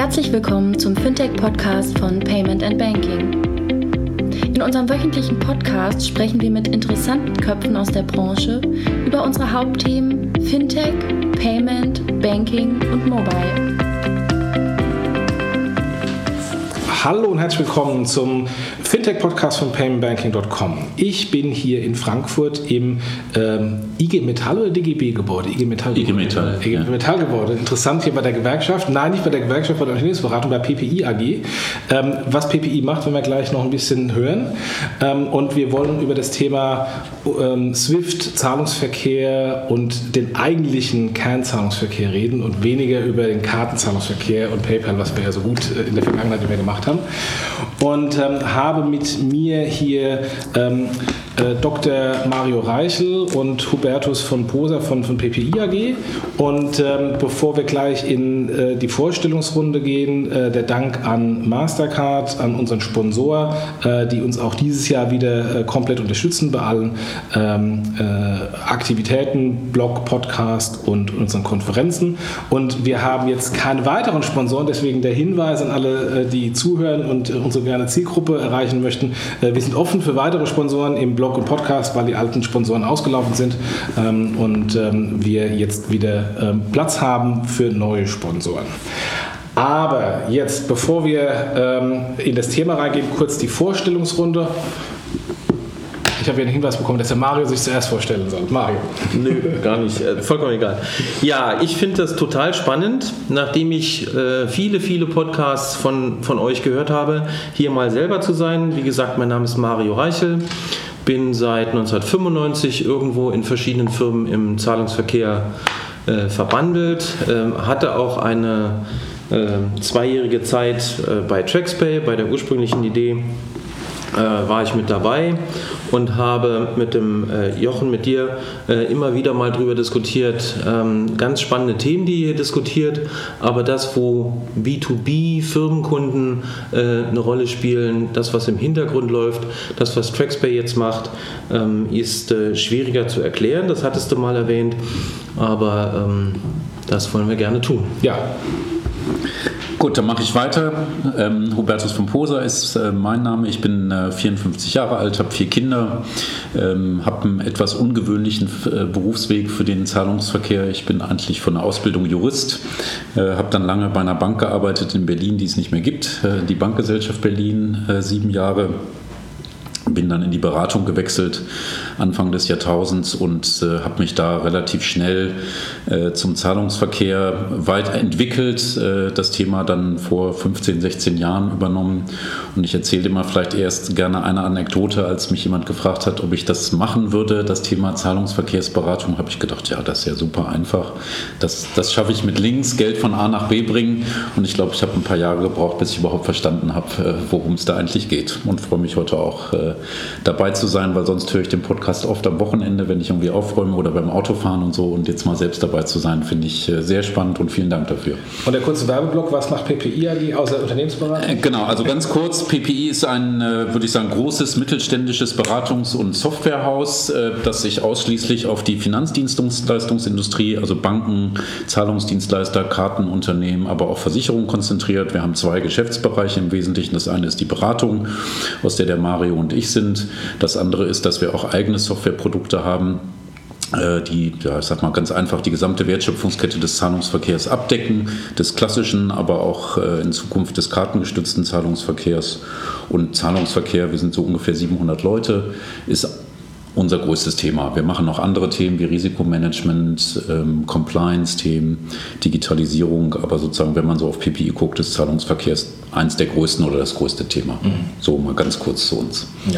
Herzlich willkommen zum Fintech-Podcast von Payment & Banking. In unserem wöchentlichen Podcast sprechen wir mit interessanten Köpfen aus der Branche über unsere Hauptthemen Fintech, Payment, Banking und Mobile. Hallo und herzlich willkommen zum Fintech-Podcast von paymentbanking.com. Ich bin hier in Frankfurt im IG Metall oder DGB-Gebäude? IG Metall-Gebäude. Interessant, hier bei der Gewerkschaft. Nein, nicht bei der Gewerkschaft, bei der Unternehmensberatung, bei PPI AG. Was PPI macht, werden wir gleich noch ein bisschen hören. Und wir wollen über das Thema SWIFT, Zahlungsverkehr und den eigentlichen Kernzahlungsverkehr reden und weniger über den Kartenzahlungsverkehr und PayPal, was wir ja so gut in der Vergangenheit immer gemacht haben. Und habe mit mir hier Dr. Mario Reichel und Hubertus von Poser von PPI AG. Und bevor wir gleich in die Vorstellungsrunde gehen, der Dank an Mastercard, an unseren Sponsor, die uns auch dieses Jahr wieder komplett unterstützen bei allen Aktivitäten, Blog, Podcast und unseren Konferenzen. Und wir haben jetzt keine weiteren Sponsoren, deswegen der Hinweis an alle, die zuhören und unsere gerne Zielgruppe erreichen möchten. Wir sind offen für weitere Sponsoren im Blog und Podcast, weil die alten Sponsoren ausgelaufen sind und wir jetzt wieder Platz haben für neue Sponsoren. Aber jetzt, bevor wir in das Thema reingehen, kurz die Vorstellungsrunde. Ich habe hier einen Hinweis bekommen, dass der Mario sich zuerst vorstellen soll. Mario. Nö, gar nicht. Vollkommen egal. Ja, ich finde das total spannend, nachdem ich viele Podcasts von euch gehört habe, hier mal selber zu sein. Wie gesagt, mein Name ist Mario Reichel. Bin seit 1995 irgendwo in verschiedenen Firmen im Zahlungsverkehr verbandelt. Hatte auch eine 2-jährige Zeit bei TraxPay, bei der ursprünglichen Idee. War ich mit dabei und habe mit dem Jochen, mit dir, immer wieder mal drüber diskutiert. Ganz spannende Themen, die ihr hier diskutiert, aber das, wo B2B, Firmenkunden eine Rolle spielen, das, was im Hintergrund läuft, das, was TraxPay jetzt macht, ist schwieriger zu erklären. Das hattest du mal erwähnt, aber das wollen wir gerne tun. Ja. Gut, dann mache ich weiter. Hubertus von Poser ist mein Name. Ich bin 54 Jahre alt, habe 4 Kinder, habe einen etwas ungewöhnlichen Berufsweg für den Zahlungsverkehr. Ich bin eigentlich von der Ausbildung Jurist, habe dann lange bei einer Bank gearbeitet in Berlin, die es nicht mehr gibt, die Bankgesellschaft Berlin, 7 Jahre. Bin dann in die Beratung gewechselt Anfang des Jahrtausends und habe mich da relativ schnell zum Zahlungsverkehr weiterentwickelt. Das Thema dann vor 15, 16 Jahren übernommen. Und ich erzähle immer vielleicht erst gerne eine Anekdote, als mich jemand gefragt hat, ob ich das machen würde. Das Thema Zahlungsverkehrsberatung, habe ich gedacht, ja, das ist ja super einfach. Das schaffe ich mit Links, Geld von A nach B bringen. Und ich glaube, ich habe ein paar Jahre gebraucht, bis ich überhaupt verstanden habe, worum es da eigentlich geht. Und freue mich heute auch dabei zu sein, weil sonst höre ich den Podcast oft am Wochenende, wenn ich irgendwie aufräume oder beim Autofahren und so, und jetzt mal selbst dabei zu sein, finde ich sehr spannend und vielen Dank dafür. Und der kurze Werbeblock, was macht PPI AG außer Unternehmensberatung? Genau, also ganz kurz, PPI ist ein, würde ich sagen, großes mittelständisches Beratungs- und Softwarehaus, das sich ausschließlich auf die Finanzdienstleistungsindustrie, also Banken, Zahlungsdienstleister, Kartenunternehmen, aber auch Versicherungen konzentriert. Wir haben 2 Geschäftsbereiche im Wesentlichen. Das eine ist die Beratung, aus der Mario und ich sind. Das andere ist, dass wir auch eigene Softwareprodukte haben, die, ja, ich sag mal ganz einfach, die gesamte Wertschöpfungskette des Zahlungsverkehrs abdecken, des klassischen, aber auch in Zukunft des kartengestützten Zahlungsverkehrs. Und Zahlungsverkehr, wir sind so ungefähr 700 Leute, ist unser größtes Thema. Wir machen noch andere Themen wie Risikomanagement, Compliance-Themen, Digitalisierung, aber sozusagen, wenn man so auf PPI guckt, ist Zahlungsverkehr eins der größten oder das größte Thema. So mal ganz kurz zu uns. Ja.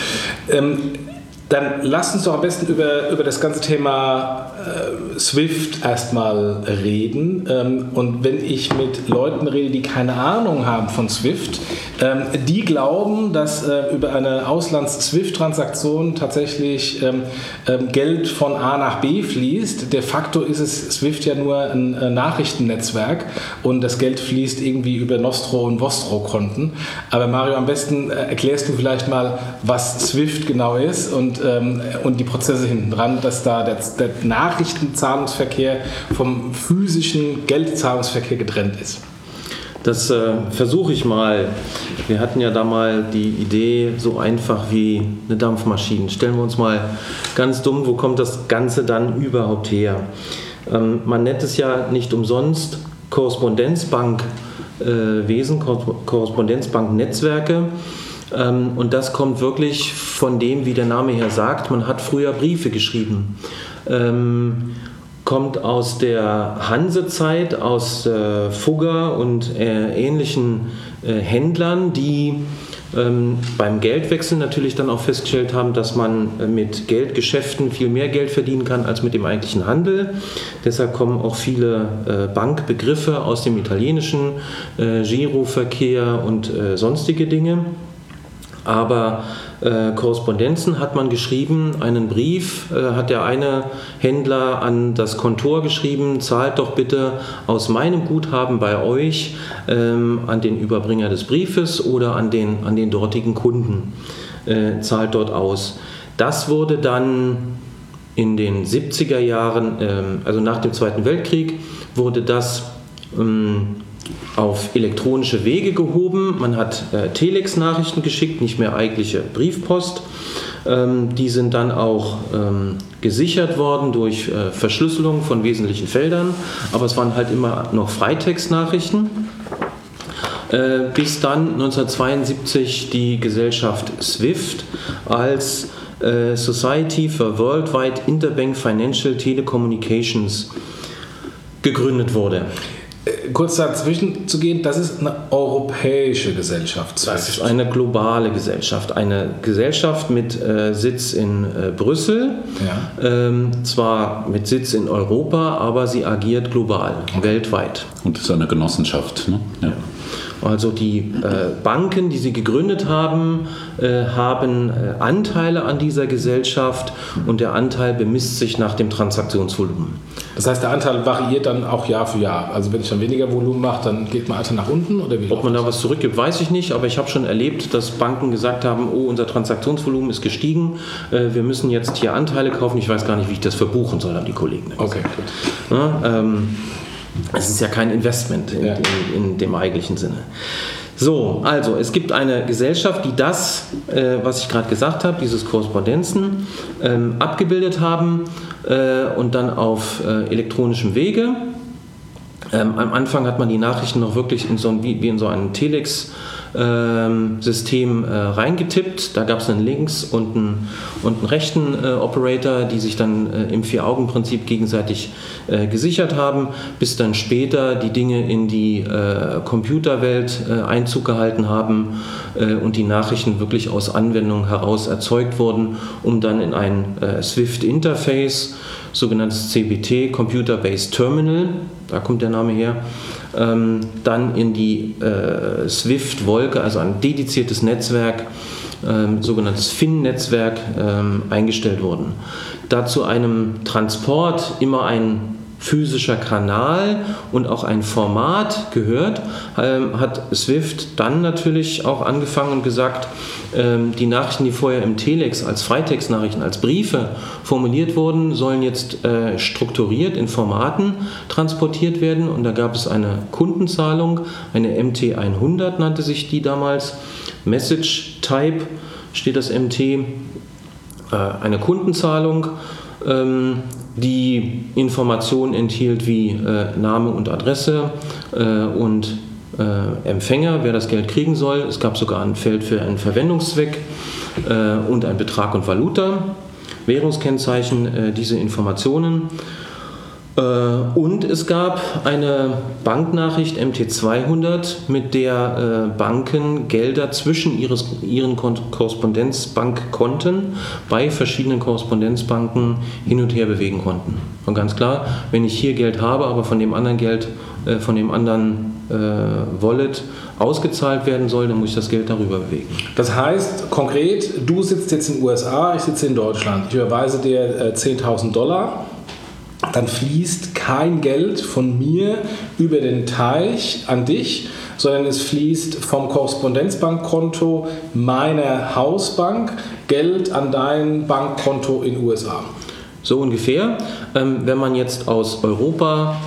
Dann lasst uns doch am besten über das ganze Thema SWIFT erstmal reden. Und wenn ich mit Leuten rede, die keine Ahnung haben von SWIFT, die glauben, dass über eine Auslands-SWIFT-Transaktion tatsächlich Geld von A nach B fließt. De facto ist es SWIFT ja nur ein Nachrichtennetzwerk und das Geld fließt irgendwie über Nostro- und Vostro-Konten. Aber Mario, am besten erklärst du vielleicht mal, was SWIFT genau ist und die Prozesse hinten dran, dass da der Nachrichtenzahlungsverkehr vom physischen Geldzahlungsverkehr getrennt ist. Das versuche ich mal. Wir hatten ja da mal die Idee, so einfach wie eine Dampfmaschine. Stellen wir uns mal ganz dumm, wo kommt das Ganze dann überhaupt her? Man nennt es ja nicht umsonst Korrespondenzbankwesen, Korrespondenzbanknetzwerke. Und das kommt wirklich von dem, wie der Name her sagt, man hat früher Briefe geschrieben. Kommt aus der Hansezeit, aus Fugger und ähnlichen Händlern, die beim Geldwechsel natürlich dann auch festgestellt haben, dass man mit Geldgeschäften viel mehr Geld verdienen kann als mit dem eigentlichen Handel. Deshalb kommen auch viele Bankbegriffe aus dem Italienischen, Giroverkehr und sonstige Dinge. Aber Korrespondenzen hat man geschrieben, einen Brief hat der eine Händler an das Kontor geschrieben, zahlt doch bitte aus meinem Guthaben bei euch an den Überbringer des Briefes oder an den dortigen Kunden, zahlt dort aus. Das wurde dann in den 70er Jahren, also nach dem Zweiten Weltkrieg, wurde das auf elektronische Wege gehoben. Man hat Telex-Nachrichten geschickt, nicht mehr eigentliche Briefpost. Die sind dann auch gesichert worden durch Verschlüsselung von wesentlichen Feldern, aber es waren halt immer noch Freitextnachrichten. Bis dann 1972 die Gesellschaft SWIFT als Society for Worldwide Interbank Financial Telecommunications gegründet wurde. Kurz dazwischen zu gehen, das ist eine europäische Gesellschaft. Das ist eine globale Gesellschaft. Eine Gesellschaft mit Sitz in Brüssel, ja. Zwar mit Sitz in Europa, aber sie agiert global, weltweit. Und es ist eine Genossenschaft, ne? Ja. Also die Banken, die sie gegründet haben, haben Anteile an dieser Gesellschaft und der Anteil bemisst sich nach dem Transaktionsvolumen. Das heißt, der Anteil variiert dann auch Jahr für Jahr. Also wenn ich dann weniger Volumen mache, dann geht man Anteil nach unten? Oder wie? Ob man da was zurückgibt, weiß ich nicht, aber ich habe schon erlebt, dass Banken gesagt haben, oh, unser Transaktionsvolumen ist gestiegen, wir müssen jetzt hier Anteile kaufen. Ich weiß gar nicht, wie ich das verbuchen soll, haben die Kollegen. Okay, gut. Ja, es ist ja kein Investment in dem eigentlichen Sinne. So, also es gibt eine Gesellschaft, die das, was ich gerade gesagt habe, dieses Korrespondenzen, abgebildet haben und dann auf elektronischem Wege. Am Anfang hat man die Nachrichten noch wirklich wie in so ein Telex-System reingetippt. Da gab es einen links und einen rechten Operator, die sich dann im Vier-Augen-Prinzip gegenseitig gesichert haben, bis dann später die Dinge in die Computerwelt Einzug gehalten haben und die Nachrichten wirklich aus Anwendungen heraus erzeugt wurden, um dann in ein SWIFT-Interface, sogenanntes CBT, Computer-Based Terminal, da kommt der Name her, dann in die SWIFT-Wolke, also ein dediziertes Netzwerk, sogenanntes FIN-Netzwerk, eingestellt wurden. Da zu einem Transport immer ein physischer Kanal und auch ein Format gehört, hat SWIFT dann natürlich auch angefangen und gesagt, die Nachrichten, die vorher im Telex als Freitextnachrichten, als Briefe formuliert wurden, sollen jetzt strukturiert in Formaten transportiert werden. Und da gab es eine Kundenzahlung, eine MT100 nannte sich die damals, Message Type steht das MT, eine Kundenzahlung, die Informationen enthielt wie Name und Adresse und Empfänger, wer das Geld kriegen soll. Es gab sogar ein Feld für einen Verwendungszweck und ein Betrag und Valuta, Währungskennzeichen, diese Informationen. Und es gab eine Banknachricht MT200, mit der Banken Gelder zwischen ihren Korrespondenzbankkonten bei verschiedenen Korrespondenzbanken hin und her bewegen konnten. Und ganz klar, wenn ich hier Geld habe, aber von dem anderen Geld, von dem anderen Wallet ausgezahlt werden soll, dann muss ich das Geld darüber bewegen. Das heißt, konkret, du sitzt jetzt in den USA, ich sitze in Deutschland. Ich überweise dir $10.000. Dann fließt kein Geld von mir über den Teich an dich, sondern es fließt vom Korrespondenzbankkonto meiner Hausbank Geld an dein Bankkonto in den USA. So ungefähr. Wenn man jetzt aus Europa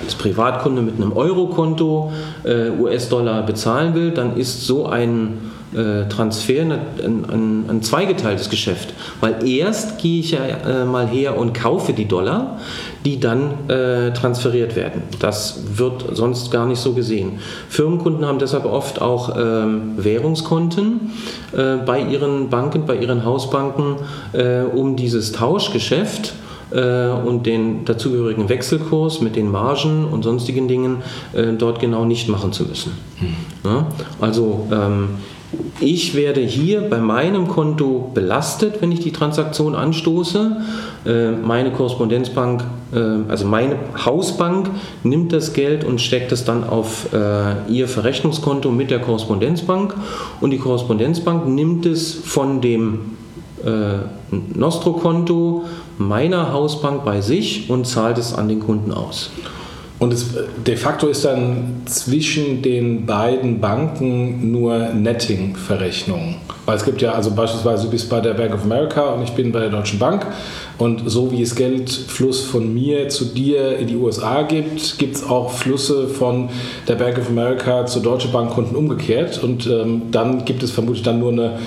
als Privatkunde mit einem Eurokonto US-Dollar bezahlen will, dann ist so ein Transfer ein zweigeteiltes Geschäft, weil erst gehe ich ja mal her und kaufe die Dollar, die dann transferiert werden. Das wird sonst gar nicht so gesehen. Firmenkunden haben deshalb oft auch Währungskonten bei ihren Banken, bei ihren Hausbanken, um dieses Tauschgeschäft und den dazugehörigen Wechselkurs mit den Margen und sonstigen Dingen dort genau nicht machen zu müssen. Ja? Also ich werde hier bei meinem Konto belastet, wenn ich die Transaktion anstoße. Meine Korrespondenzbank, also meine Hausbank, nimmt das Geld und steckt es dann auf ihr Verrechnungskonto mit der Korrespondenzbank. Und die Korrespondenzbank nimmt es von dem Nostro-Konto meiner Hausbank bei sich und zahlt es an den Kunden aus. Und de facto ist dann zwischen den beiden Banken nur Netting-Verrechnung. Weil es gibt ja, also beispielsweise du bist bei der Bank of America und ich bin bei der Deutschen Bank. Und so wie es Geldfluss von mir zu dir in die USA gibt, gibt es auch Flüsse von der Bank of America zu Deutsche Bankkunden umgekehrt. Und dann gibt es vermutlich dann nur eine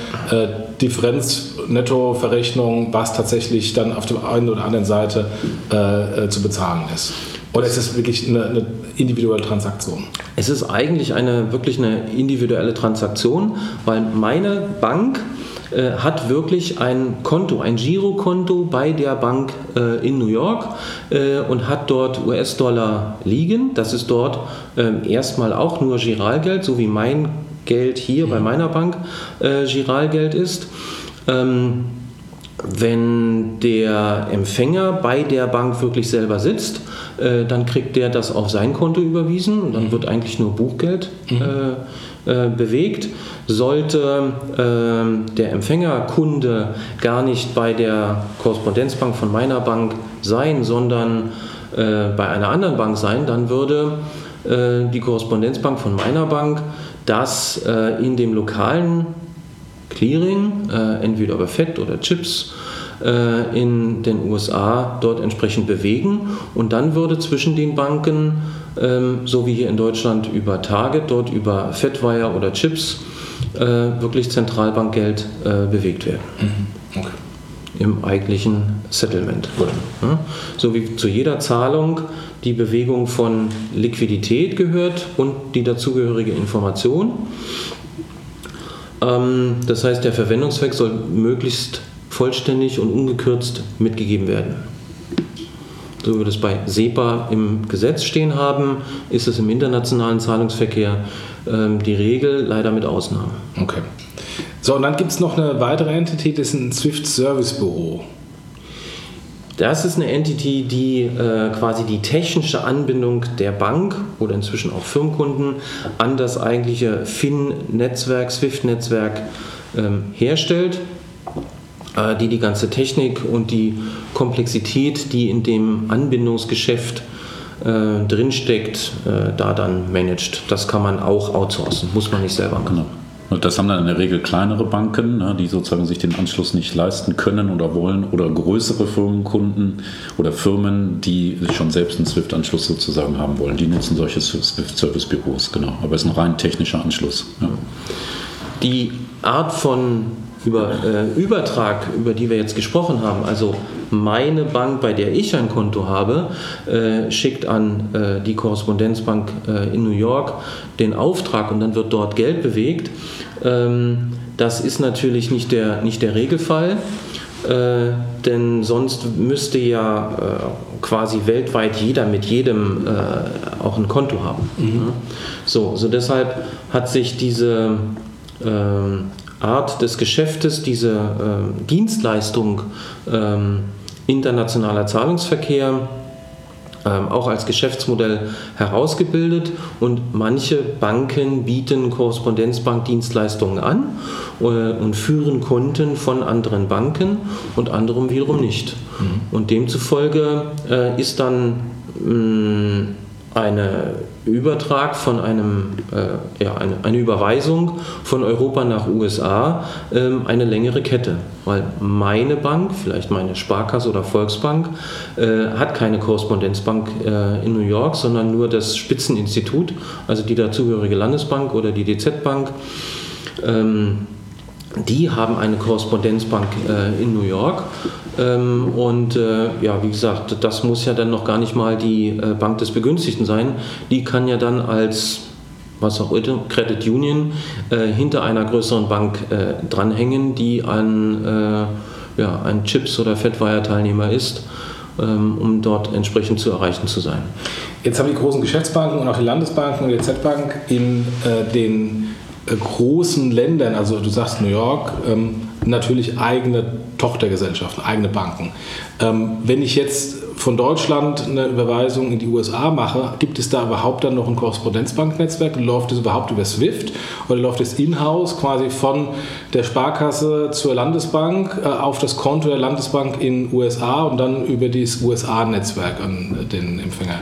Differenz-Netto-Verrechnung, was tatsächlich dann auf der einen oder anderen Seite zu bezahlen ist. Oder ist es wirklich eine individuelle Transaktion? Es ist eigentlich wirklich eine individuelle Transaktion, weil meine Bank hat wirklich ein Konto, ein Girokonto bei der Bank in New York und hat dort US-Dollar liegen. Das ist dort erstmal auch nur Giralgeld, so wie mein Geld hier bei meiner Bank Giralgeld ist. Wenn der Empfänger bei der Bank wirklich selber sitzt, dann kriegt der das auf sein Konto überwiesen und dann wird eigentlich nur Buchgeld bewegt. Sollte der Empfängerkunde gar nicht bei der Korrespondenzbank von meiner Bank sein, sondern bei einer anderen Bank sein, dann würde die Korrespondenzbank von meiner Bank das in dem lokalen Clearing, entweder über FED oder Chips, in den USA dort entsprechend bewegen und dann würde zwischen den Banken, so wie hier in Deutschland über Target, dort über FedWire oder Chips, wirklich Zentralbankgeld bewegt werden. Okay. Im eigentlichen Settlement. Ja, so wie zu jeder Zahlung die Bewegung von Liquidität gehört und die dazugehörige Information. Das heißt, der Verwendungszweck soll möglichst vollständig und ungekürzt mitgegeben werden. So wie wir das bei SEPA im Gesetz stehen haben, ist es im internationalen Zahlungsverkehr die Regel, leider mit Ausnahmen. Okay. So, und dann gibt es noch eine weitere Entität, das ist ein Swift Service Büro. Das ist eine Entity, die quasi die technische Anbindung der Bank oder inzwischen auch Firmenkunden an das eigentliche FIN-Netzwerk, SWIFT-Netzwerk herstellt, die ganze Technik und die Komplexität, die in dem Anbindungsgeschäft drinsteckt, da dann managt. Das kann man auch outsourcen, muss man nicht selber machen. Genau. Und das haben dann in der Regel kleinere Banken, die sozusagen sich den Anschluss nicht leisten können oder wollen, oder größere Firmenkunden oder Firmen, die schon selbst einen SWIFT-Anschluss sozusagen haben wollen. Die nutzen solche SWIFT-Service-Büros, genau. Aber es ist ein rein technischer Anschluss. Ja. Die Art von Übertrag, über die wir jetzt gesprochen haben, also meine Bank, bei der ich ein Konto habe, schickt an die Korrespondenzbank in New York den Auftrag und dann wird dort Geld bewegt. Das ist natürlich nicht der Regelfall, denn sonst müsste ja quasi weltweit jeder mit jedem auch ein Konto haben. Mhm. So deshalb hat sich diese Art des Geschäftes, diese Dienstleistung internationaler Zahlungsverkehr auch als Geschäftsmodell herausgebildet und manche Banken bieten Korrespondenzbankdienstleistungen an und führen Konten von anderen Banken und anderem wiederum nicht. Mhm. Und demzufolge ist dann eine Übertrag von eine Überweisung von Europa nach USA eine längere Kette, weil meine Bank, vielleicht meine Sparkasse oder Volksbank, hat keine Korrespondenzbank in New York, sondern nur das Spitzeninstitut, also die dazugehörige Landesbank oder die DZ-Bank. Die haben eine Korrespondenzbank in New York wie gesagt, das muss ja dann noch gar nicht mal die Bank des Begünstigten sein. Die kann ja dann als was auch immer, Credit Union hinter einer größeren Bank dranhängen, die ein Chips- oder Fedwire-Teilnehmer ist, um dort entsprechend zu erreichen zu sein. Jetzt haben die großen Geschäftsbanken und auch die Landesbanken und die DZ-Bank in den großen Ländern, also du sagst New York, natürlich eigene Tochtergesellschaften, eigene Banken. Wenn ich jetzt von Deutschland eine Überweisung in die USA mache, gibt es da überhaupt dann noch ein Korrespondenzbanknetzwerk? Läuft es überhaupt über SWIFT oder läuft es in-house quasi von der Sparkasse zur Landesbank auf das Konto der Landesbank in USA und dann über das USA-Netzwerk an den Empfänger?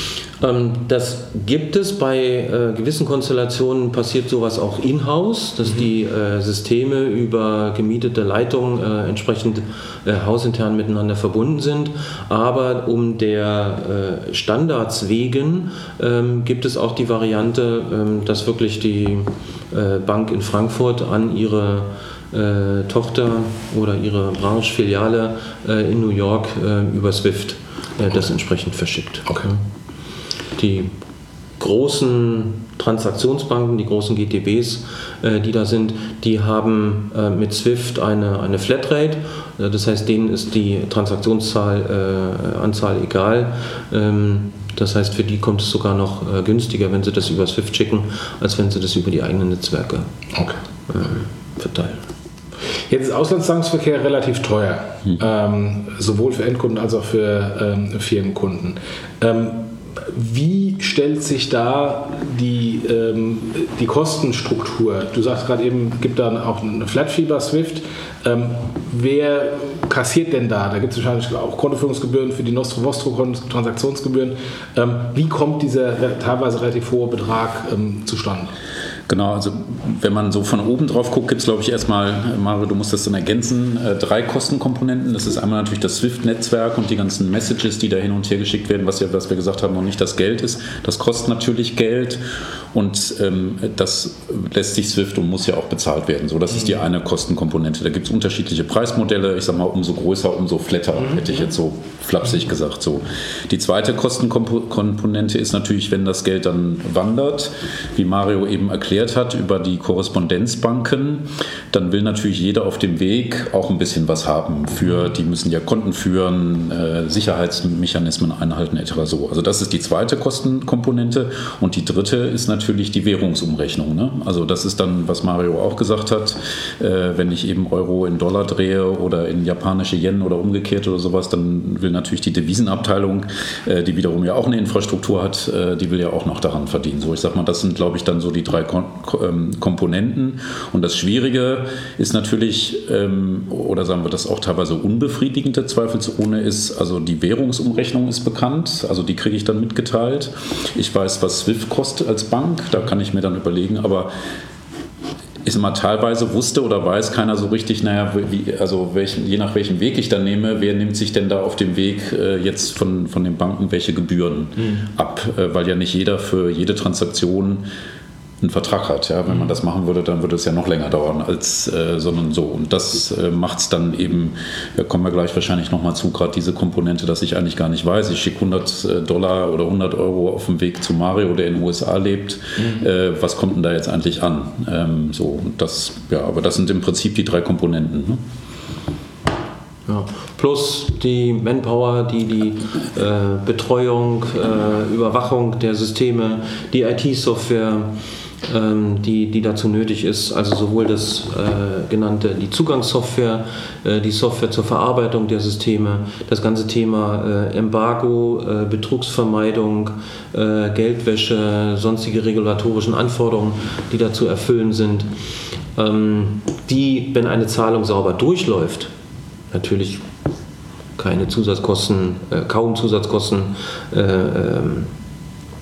Das gibt es. Bei gewissen Konstellationen passiert sowas auch in-house, dass die Systeme über gemietete Leitungen entsprechend hausintern miteinander verbunden sind. Aber um der Standards wegen gibt es auch die Variante, dass wirklich die Bank in Frankfurt an ihre Tochter oder ihre Branchefiliale in New York über SWIFT das entsprechend verschickt. Okay. Die großen Transaktionsbanken, die großen GTBs, die da sind, die haben mit SWIFT eine Flatrate. Das heißt, denen ist die Transaktionsanzahl egal. Das heißt, für die kommt es sogar noch günstiger, wenn sie das über SWIFT schicken, als wenn sie das über die eigenen Netzwerke verteilen. Jetzt ist Auslandszahlungsverkehr relativ teuer, sowohl für Endkunden als auch für Firmenkunden. Wie stellt sich da die Kostenstruktur? Du sagst gerade eben, es gibt dann auch eine Flat-Fee bei SWIFT. Wer kassiert denn da? Da gibt es wahrscheinlich auch Kontoführungsgebühren für die Nostro-Vostro-Transaktionsgebühren. Wie kommt dieser teilweise relativ hohe Betrag zustande? Genau, also wenn man so von oben drauf guckt, gibt es, glaube ich, erstmal, Mario, du musst das dann ergänzen, 3 Kostenkomponenten. Das ist einmal natürlich das SWIFT-Netzwerk und die ganzen Messages, die da hin und her geschickt werden, was wir gesagt haben, noch nicht das Geld ist. Das kostet natürlich Geld und das lässt sich SWIFT und muss ja auch bezahlt werden. So, das ist die eine Kostenkomponente. Da gibt es unterschiedliche Preismodelle. Ich sage mal, umso größer, umso flatter, hätte ich jetzt so flapsig gesagt. So. Die zweite Kostenkomponente ist natürlich, wenn das Geld dann wandert, wie Mario eben erklärt hat, über die Korrespondenzbanken, dann will natürlich jeder auf dem Weg auch ein bisschen was haben. Die müssen ja Konten führen, Sicherheitsmechanismen einhalten etc. so. Also das ist die zweite Kostenkomponente und die dritte ist natürlich die Währungsumrechnung. Ne? Also das ist dann, was Mario auch gesagt hat, wenn ich eben Euro in Dollar drehe oder in japanische Yen oder umgekehrt oder sowas, dann will natürlich die Devisenabteilung, die wiederum ja auch eine Infrastruktur hat, die will ja auch noch daran verdienen. So, ich sag mal, das sind, glaube ich, dann so die 3 Komponenten. Und das Schwierige ist natürlich, oder sagen wir das auch teilweise unbefriedigende, zweifelsohne ist, also die Währungsumrechnung ist bekannt, also die kriege ich dann mitgeteilt. Ich weiß, was SWIFT kostet als Bank, da kann ich mir dann überlegen, aber ist immer teilweise wusste oder weiß keiner so richtig, je nach welchem Weg ich dann nehme, wer nimmt sich denn da auf dem Weg jetzt von den Banken welche Gebühren ab, weil ja nicht jeder für jede Transaktion einen Vertrag hat. Ja? Wenn man das machen würde, dann würde es ja noch länger dauern, sondern so. Und das macht es dann eben, da kommen wir gleich wahrscheinlich nochmal zu, gerade diese Komponente, dass ich eigentlich gar nicht weiß. Ich schicke $100 oder 100 Euro auf dem Weg zu Mario, der in den USA lebt. Was kommt denn da jetzt eigentlich an? Aber das sind im Prinzip die 3 Komponenten. Ne? Ja. Plus die Manpower, die Betreuung, Überwachung der Systeme, die IT-Software, die dazu nötig ist, also sowohl die Zugangssoftware, die Software zur Verarbeitung der Systeme, das ganze Thema Embargo, Betrugsvermeidung, Geldwäsche, sonstige regulatorischen Anforderungen, die da zu erfüllen sind, die, wenn eine Zahlung sauber durchläuft, natürlich kaum Zusatzkosten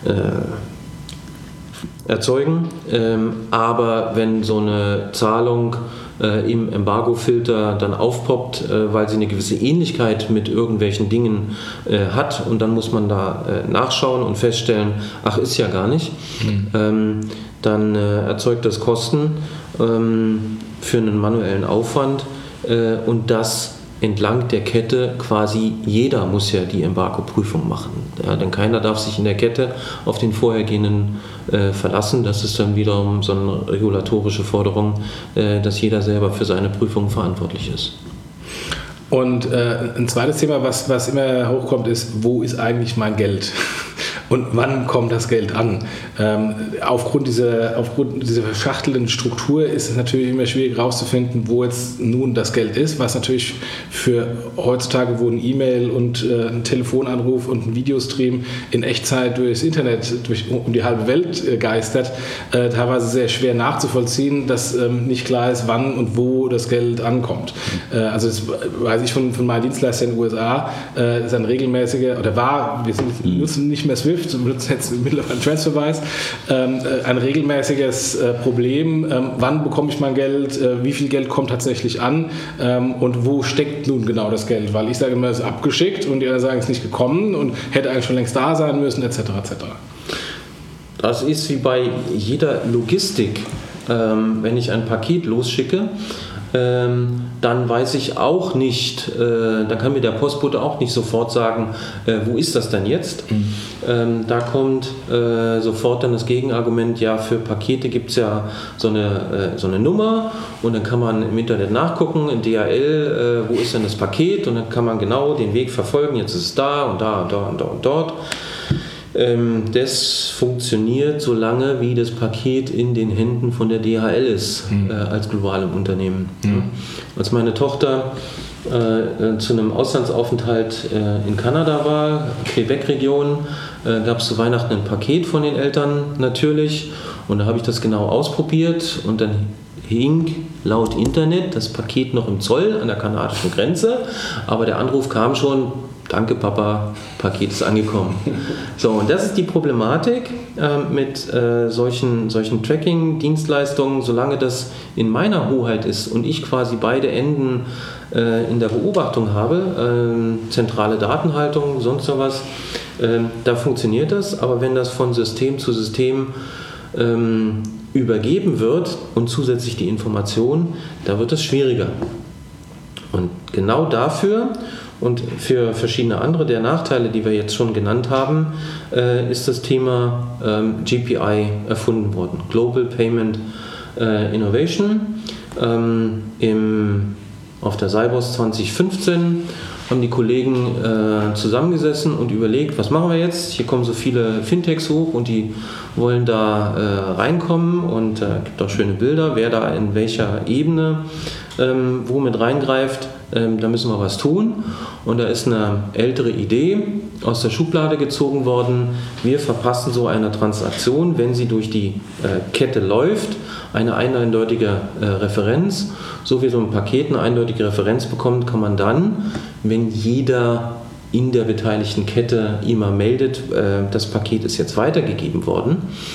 erzeugen. Aber wenn so eine Zahlung im Embargo-Filter dann aufpoppt, weil sie eine gewisse Ähnlichkeit mit irgendwelchen Dingen hat und dann muss man da nachschauen und feststellen, ach, ist ja gar nicht, dann erzeugt das Kosten für einen manuellen Aufwand und das entlang der Kette quasi jeder muss ja die Embargo-Prüfung machen. Ja, denn keiner darf sich in der Kette auf den vorhergehenden verlassen. Das ist dann wiederum so eine regulatorische Forderung, dass jeder selber für seine Prüfung verantwortlich ist. Und ein zweites Thema, was immer hochkommt, ist, wo ist eigentlich mein Geld? Und wann kommt das Geld an? Aufgrund dieser verschachtelten Struktur ist es natürlich immer schwierig herauszufinden, wo jetzt nun das Geld ist, was natürlich für heutzutage, wo ein E-Mail und ein Telefonanruf und ein Videostream in Echtzeit durchs Internet um die halbe Welt geistert, teilweise sehr schwer nachzuvollziehen, dass nicht klar ist, wann und wo das Geld ankommt. Also das weiß ich von meinen Dienstleistern in den USA, ist ein regelmäßiger, oder war, wir nutzen nicht mehr SWIFT, wir nutzen jetzt mittlerweile TransferWise, ein regelmäßiges Problem, wann bekomme ich mein Geld, wie viel Geld kommt tatsächlich an und wo steckt nun genau das Geld, weil ich sage immer, es ist abgeschickt und die anderen sagen, es ist nicht gekommen und hätte eigentlich schon längst da sein müssen, etc. etc. Das ist wie bei jeder Logistik, wenn ich ein Paket losschicke, dann weiß ich auch nicht, dann kann mir der Postbote auch nicht sofort sagen, wo ist das denn jetzt? Da kommt sofort dann das Gegenargument, ja, für Pakete gibt es ja so eine Nummer und dann kann man im Internet nachgucken, in DHL, wo ist denn das Paket und dann kann man genau den Weg verfolgen, jetzt ist es da und da und da und da und dort. Das funktioniert so lange, wie das Paket in den Händen von der DHL ist, als globalem Unternehmen. Als meine Tochter zu einem Auslandsaufenthalt in Kanada war, Quebec-Region, gab es zu Weihnachten ein Paket von den Eltern natürlich und da habe ich das genau ausprobiert und dann hing laut Internet das Paket noch im Zoll an der kanadischen Grenze, aber der Anruf kam schon: Danke Papa, Paket ist angekommen. So, und das ist die Problematik mit solchen Tracking-Dienstleistungen, solange das in meiner Hoheit ist und ich quasi beide Enden in der Beobachtung habe, zentrale Datenhaltung, sonst sowas, da funktioniert das, aber wenn das von System zu System übergeben wird und zusätzlich die Information, da wird es schwieriger. Und genau dafür und für verschiedene andere der Nachteile, die wir jetzt schon genannt haben, ist das Thema GPI erfunden worden. Global Payment Innovation. Auf der Sibos 2015 haben die Kollegen zusammengesessen und überlegt, was machen wir jetzt? Hier kommen so viele Fintechs hoch und die wollen da reinkommen und gibt auch schöne Bilder, wer da in welcher Ebene womit reingreift. Da müssen wir was tun. Und da ist eine ältere Idee aus der Schublade gezogen worden. Wir verpassen so einer Transaktion, wenn sie durch die Kette läuft, eine eindeutige Referenz. So wie so ein Paket eine eindeutige Referenz bekommt, kann man dann, wenn jeder in der beteiligten Kette immer meldet, das Paket ist jetzt weitergegeben worden,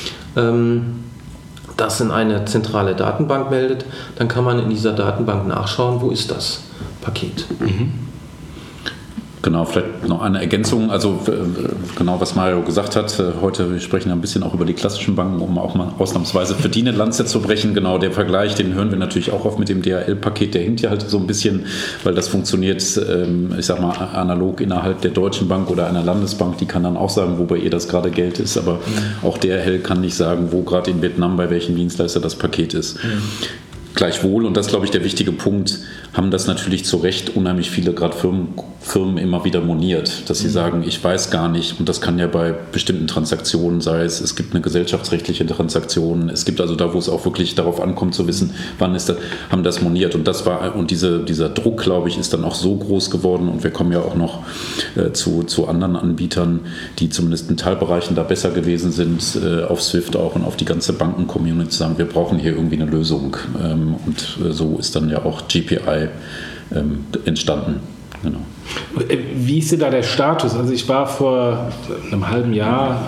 das in eine zentrale Datenbank meldet, dann kann man in dieser Datenbank nachschauen, wo ist das Paket. Genau, vielleicht noch eine Ergänzung, also genau was Mario gesagt hat, heute, wir sprechen ein bisschen auch über die klassischen Banken, um auch mal ausnahmsweise für die eine Lanze zu brechen, genau, der Vergleich, den hören wir natürlich auch oft mit dem DHL-Paket, der hinkt ja halt so ein bisschen, weil das funktioniert, ich sag mal, analog innerhalb der Deutschen Bank oder einer Landesbank, die kann dann auch sagen, wo bei ihr das gerade Geld ist, aber auch DHL kann nicht sagen, wo gerade in Vietnam bei welchem Dienstleister das Paket ist. Gleichwohl, und das ist, glaube ich, der wichtige Punkt, haben das natürlich zu Recht unheimlich viele gerade Firmen immer wieder moniert, dass sie sagen, ich weiß gar nicht, und das kann ja bei bestimmten Transaktionen, sei es gibt eine gesellschaftsrechtliche Transaktion, es gibt also da, wo es auch wirklich darauf ankommt zu wissen, wann ist das, haben das moniert und das war, und dieser Druck, glaube ich, ist dann auch so groß geworden und wir kommen ja auch noch zu anderen Anbietern, die zumindest in Teilbereichen da besser gewesen sind, auf SWIFT auch und auf die ganze Banken-Community zu sagen, wir brauchen hier irgendwie eine Lösung. Und so ist dann ja auch GPI entstanden. Genau. Wie ist denn da der Status? Also ich war vor einem halben Jahr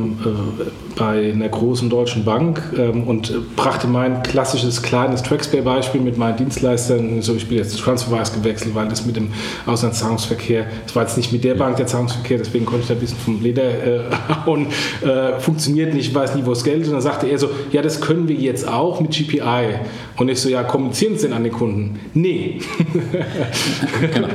bei einer großen deutschen Bank und brachte mein klassisches kleines Traxpay-Beispiel mit meinen Dienstleistern. So, ich bin jetzt zu TransferWise gewechselt, weil das mit dem Auslandszahlungsverkehr, das war jetzt nicht mit der Bank der Zahlungsverkehr, deswegen konnte ich da ein bisschen vom Leder hauen, funktioniert nicht, ich weiß nie, wo es Geld ist. Und dann sagte er so, ja, das können wir jetzt auch mit GPI. Und ich so, ja, kommunizieren Sie denn an den Kunden? Nee. Genau.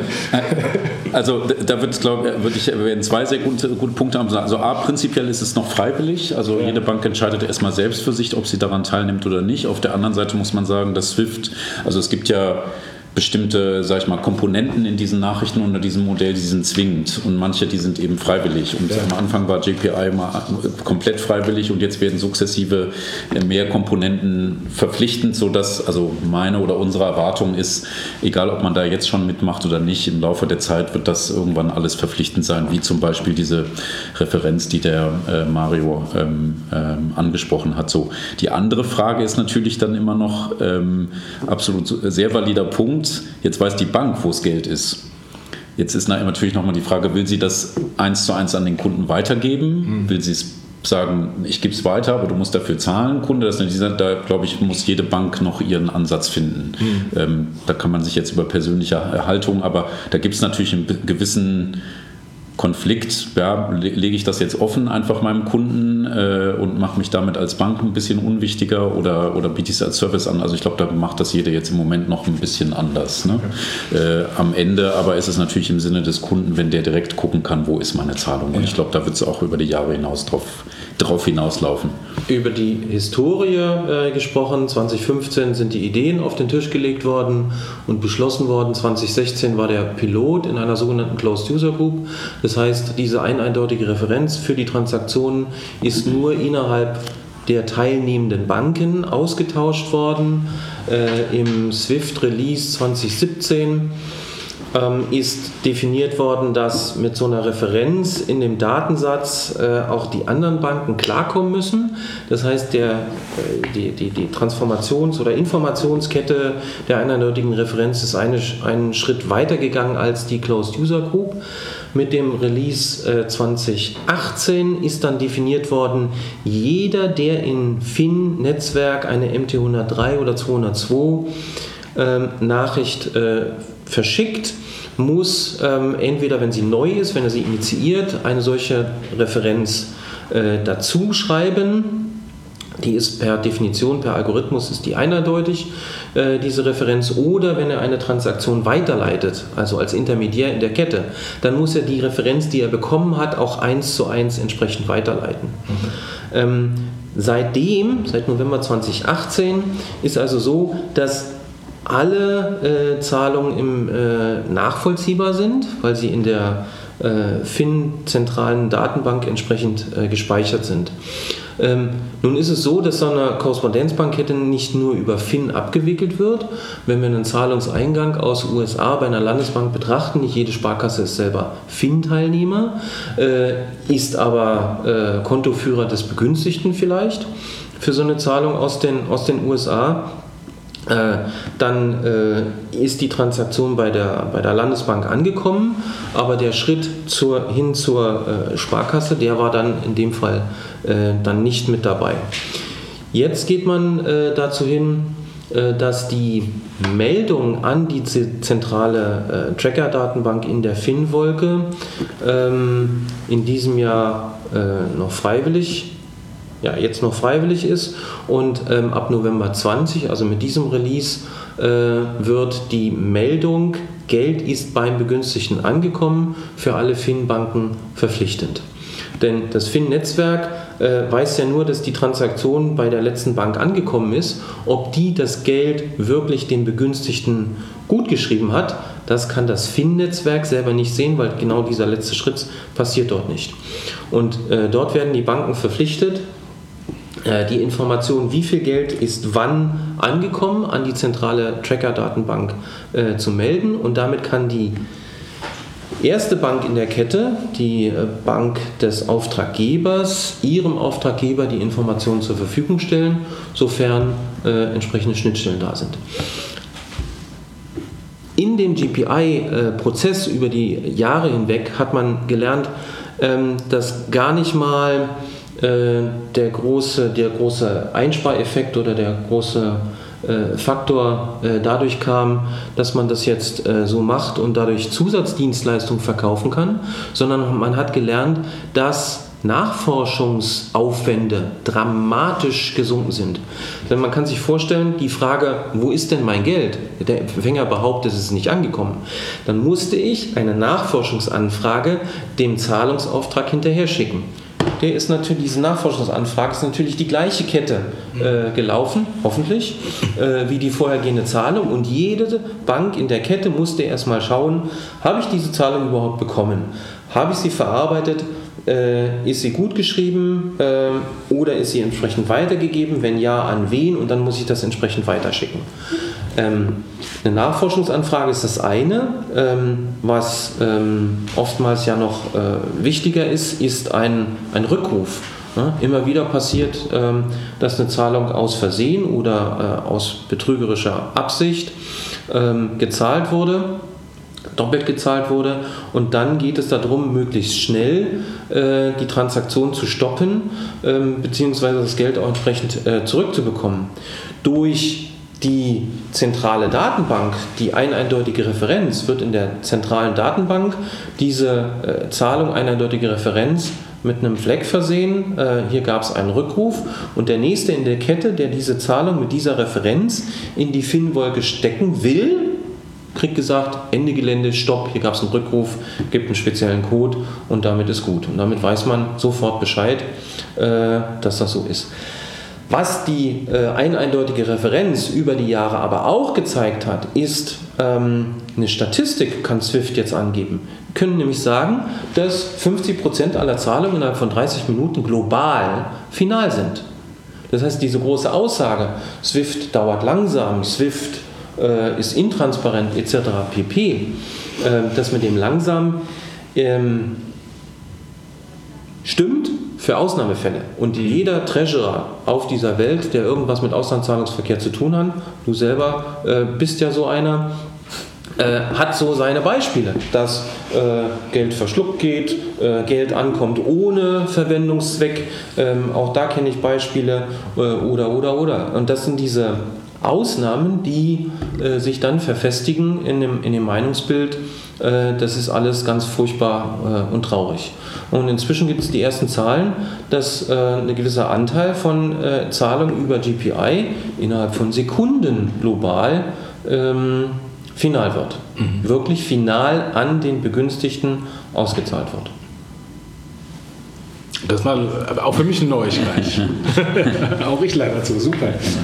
Also da werden zwei sehr gute Punkte haben. Also A, prinzipiell ist es noch freiwillig. Also jede Bank entscheidet erstmal selbst für sich, ob sie daran teilnimmt oder nicht. Auf der anderen Seite muss man sagen, dass SWIFT, also es gibt ja bestimmte, sag ich mal, Komponenten in diesen Nachrichten unter diesem Modell, die sind zwingend und manche, die sind eben freiwillig. Und am Anfang war JPI mal komplett freiwillig und jetzt werden sukzessive mehr Komponenten verpflichtend, sodass also meine oder unsere Erwartung ist, egal ob man da jetzt schon mitmacht oder nicht, im Laufe der Zeit wird das irgendwann alles verpflichtend sein, wie zum Beispiel diese Referenz, die der Mario angesprochen hat. So, die andere Frage ist natürlich dann immer noch absolut sehr valider Punkt. Jetzt weiß die Bank, wo das Geld ist. Jetzt ist natürlich nochmal die Frage, will sie das 1:1 an den Kunden weitergeben? Will sie es sagen, ich gebe es weiter, aber du musst dafür zahlen, Kunde? Da, glaube ich, muss jede Bank noch ihren Ansatz finden. Da kann man sich jetzt über persönliche Haltung, aber da gibt es natürlich einen gewissen Konflikt, ja, lege ich das jetzt offen einfach meinem Kunden und mache mich damit als Bank ein bisschen unwichtiger oder biete ich es als Service an? Also ich glaube, da macht das jeder jetzt im Moment noch ein bisschen anders. Ne? Okay. Am Ende aber ist es natürlich im Sinne des Kunden, wenn der direkt gucken kann, wo ist meine Zahlung. Und ich glaube, da wird es auch über die Jahre hinaus drauf hinauslaufen. Über die Historie gesprochen, 2015 sind die Ideen auf den Tisch gelegt worden und beschlossen worden. 2016 war der Pilot in einer sogenannten Closed User Group. Das heißt, diese eindeutige Referenz für die Transaktionen ist nur innerhalb der teilnehmenden Banken ausgetauscht worden. Im SWIFT Release 2017 ist definiert worden, dass mit so einer Referenz in dem Datensatz auch die anderen Banken klarkommen müssen. Das heißt, die Transformations- oder Informationskette der eindeutigen Referenz ist einen Schritt weiter gegangen als die Closed User Group. Mit dem Release 2018 ist dann definiert worden, jeder, der in FIN-Netzwerk eine MT103 oder 202 Nachricht verschickt, muss entweder, wenn sie neu ist, wenn er sie initiiert, eine solche Referenz dazu schreiben. Die ist per Definition, per Algorithmus ist die eindeutig, diese Referenz. Oder wenn er eine Transaktion weiterleitet, also als Intermediär in der Kette, dann muss er die Referenz, die er bekommen hat, auch 1:1 entsprechend weiterleiten. Seit November 2018 ist also so, dass alle Zahlungen nachvollziehbar sind, weil sie in der FIN-zentralen Datenbank entsprechend gespeichert sind. Nun ist es so, dass so eine Korrespondenzbankkette nicht nur über FIN abgewickelt wird. Wenn wir einen Zahlungseingang aus USA bei einer Landesbank betrachten, nicht jede Sparkasse ist selber FIN-Teilnehmer, ist aber Kontoführer des Begünstigten vielleicht für so eine Zahlung aus den USA. Dann ist die Transaktion bei der Landesbank angekommen, aber der Schritt hin zur Sparkasse, der war dann in dem Fall dann nicht mit dabei. Jetzt geht man dazu hin, dass die Meldung an die zentrale Tracker-Datenbank in der FIN-Wolke in diesem Jahr jetzt noch freiwillig ist und ab November 20, also mit diesem Release, wird die Meldung Geld ist beim Begünstigten angekommen für alle FIN-Banken verpflichtend. Denn das FIN-Netzwerk weiß ja nur, dass die Transaktion bei der letzten Bank angekommen ist. Ob die das Geld wirklich dem Begünstigten gutgeschrieben hat, das kann das FIN-Netzwerk selber nicht sehen, weil genau dieser letzte Schritt passiert dort nicht. Und dort werden die Banken verpflichtet, die Information, wie viel Geld ist wann angekommen, an die zentrale Tracker-Datenbank zu melden. Und damit kann die erste Bank in der Kette, die Bank des Auftraggebers, ihrem Auftraggeber die Informationen zur Verfügung stellen, sofern entsprechende Schnittstellen da sind. in dem GPI-Prozess über die Jahre hinweg hat man gelernt, dass gar nicht mal der große Einspareffekt oder der große Faktor dadurch kam, dass man das jetzt so macht und dadurch Zusatzdienstleistungen verkaufen kann, sondern man hat gelernt, dass Nachforschungsaufwände dramatisch gesunken sind. Denn man kann sich vorstellen, die Frage, wo ist denn mein Geld? Der Empfänger behauptet, es ist nicht angekommen. Dann musste ich eine Nachforschungsanfrage dem Zahlungsauftrag hinterher schicken. Diese Nachforschungsanfrage ist natürlich die gleiche Kette gelaufen, hoffentlich, wie die vorhergehende Zahlung. Und jede Bank in der Kette musste erstmal schauen, habe ich diese Zahlung überhaupt bekommen? Habe ich sie verarbeitet? Ist sie gut geschrieben oder ist sie entsprechend weitergegeben? Wenn ja, an wen? Und dann muss ich das entsprechend weiterschicken. Eine Nachforschungsanfrage ist das eine. Was oftmals ja noch wichtiger ist ein Rückruf. Ja, immer wieder passiert, dass eine Zahlung aus Versehen oder aus betrügerischer Absicht gezahlt wurde, doppelt gezahlt wurde, und dann geht es darum, möglichst schnell die Transaktion zu stoppen, beziehungsweise das Geld auch entsprechend zurückzubekommen. Durch die zentrale Datenbank, die eindeutige Referenz, wird in der zentralen Datenbank diese Zahlung eindeutige Referenz mit einem Fleck versehen. Hier gab es einen Rückruf, und der nächste in der Kette, der diese Zahlung mit dieser Referenz in die FIN-Wolke stecken will, kriegt gesagt, Ende Gelände, Stopp, hier gab es einen Rückruf, gibt einen speziellen Code und damit ist gut. Und damit weiß man sofort Bescheid, dass das so ist. Was die eindeutige Referenz über die Jahre aber auch gezeigt hat, ist, eine Statistik kann SWIFT jetzt angeben. Wir können nämlich sagen, dass 50% aller Zahlungen innerhalb von 30 Minuten global final sind. Das heißt, diese große Aussage, SWIFT dauert langsam, SWIFT ist intransparent etc. pp., das mit dem langsam stimmt für Ausnahmefälle. Und jeder Treasurer auf dieser Welt, der irgendwas mit Auslandszahlungsverkehr zu tun hat, du selber bist ja so einer, hat so seine Beispiele, dass Geld verschluckt geht, Geld ankommt ohne Verwendungszweck, auch da kenne ich Beispiele, oder. Und das sind diese Ausnahmen, die sich dann verfestigen in dem Meinungsbild, das ist alles ganz furchtbar und traurig. Und inzwischen gibt es die ersten Zahlen, dass ein gewisser Anteil von Zahlungen über GPI innerhalb von Sekunden global final wird. Wirklich final an den Begünstigten ausgezahlt wird. Das war auch für mich eine Neuigkeit. Auch ich lerne dazu, super.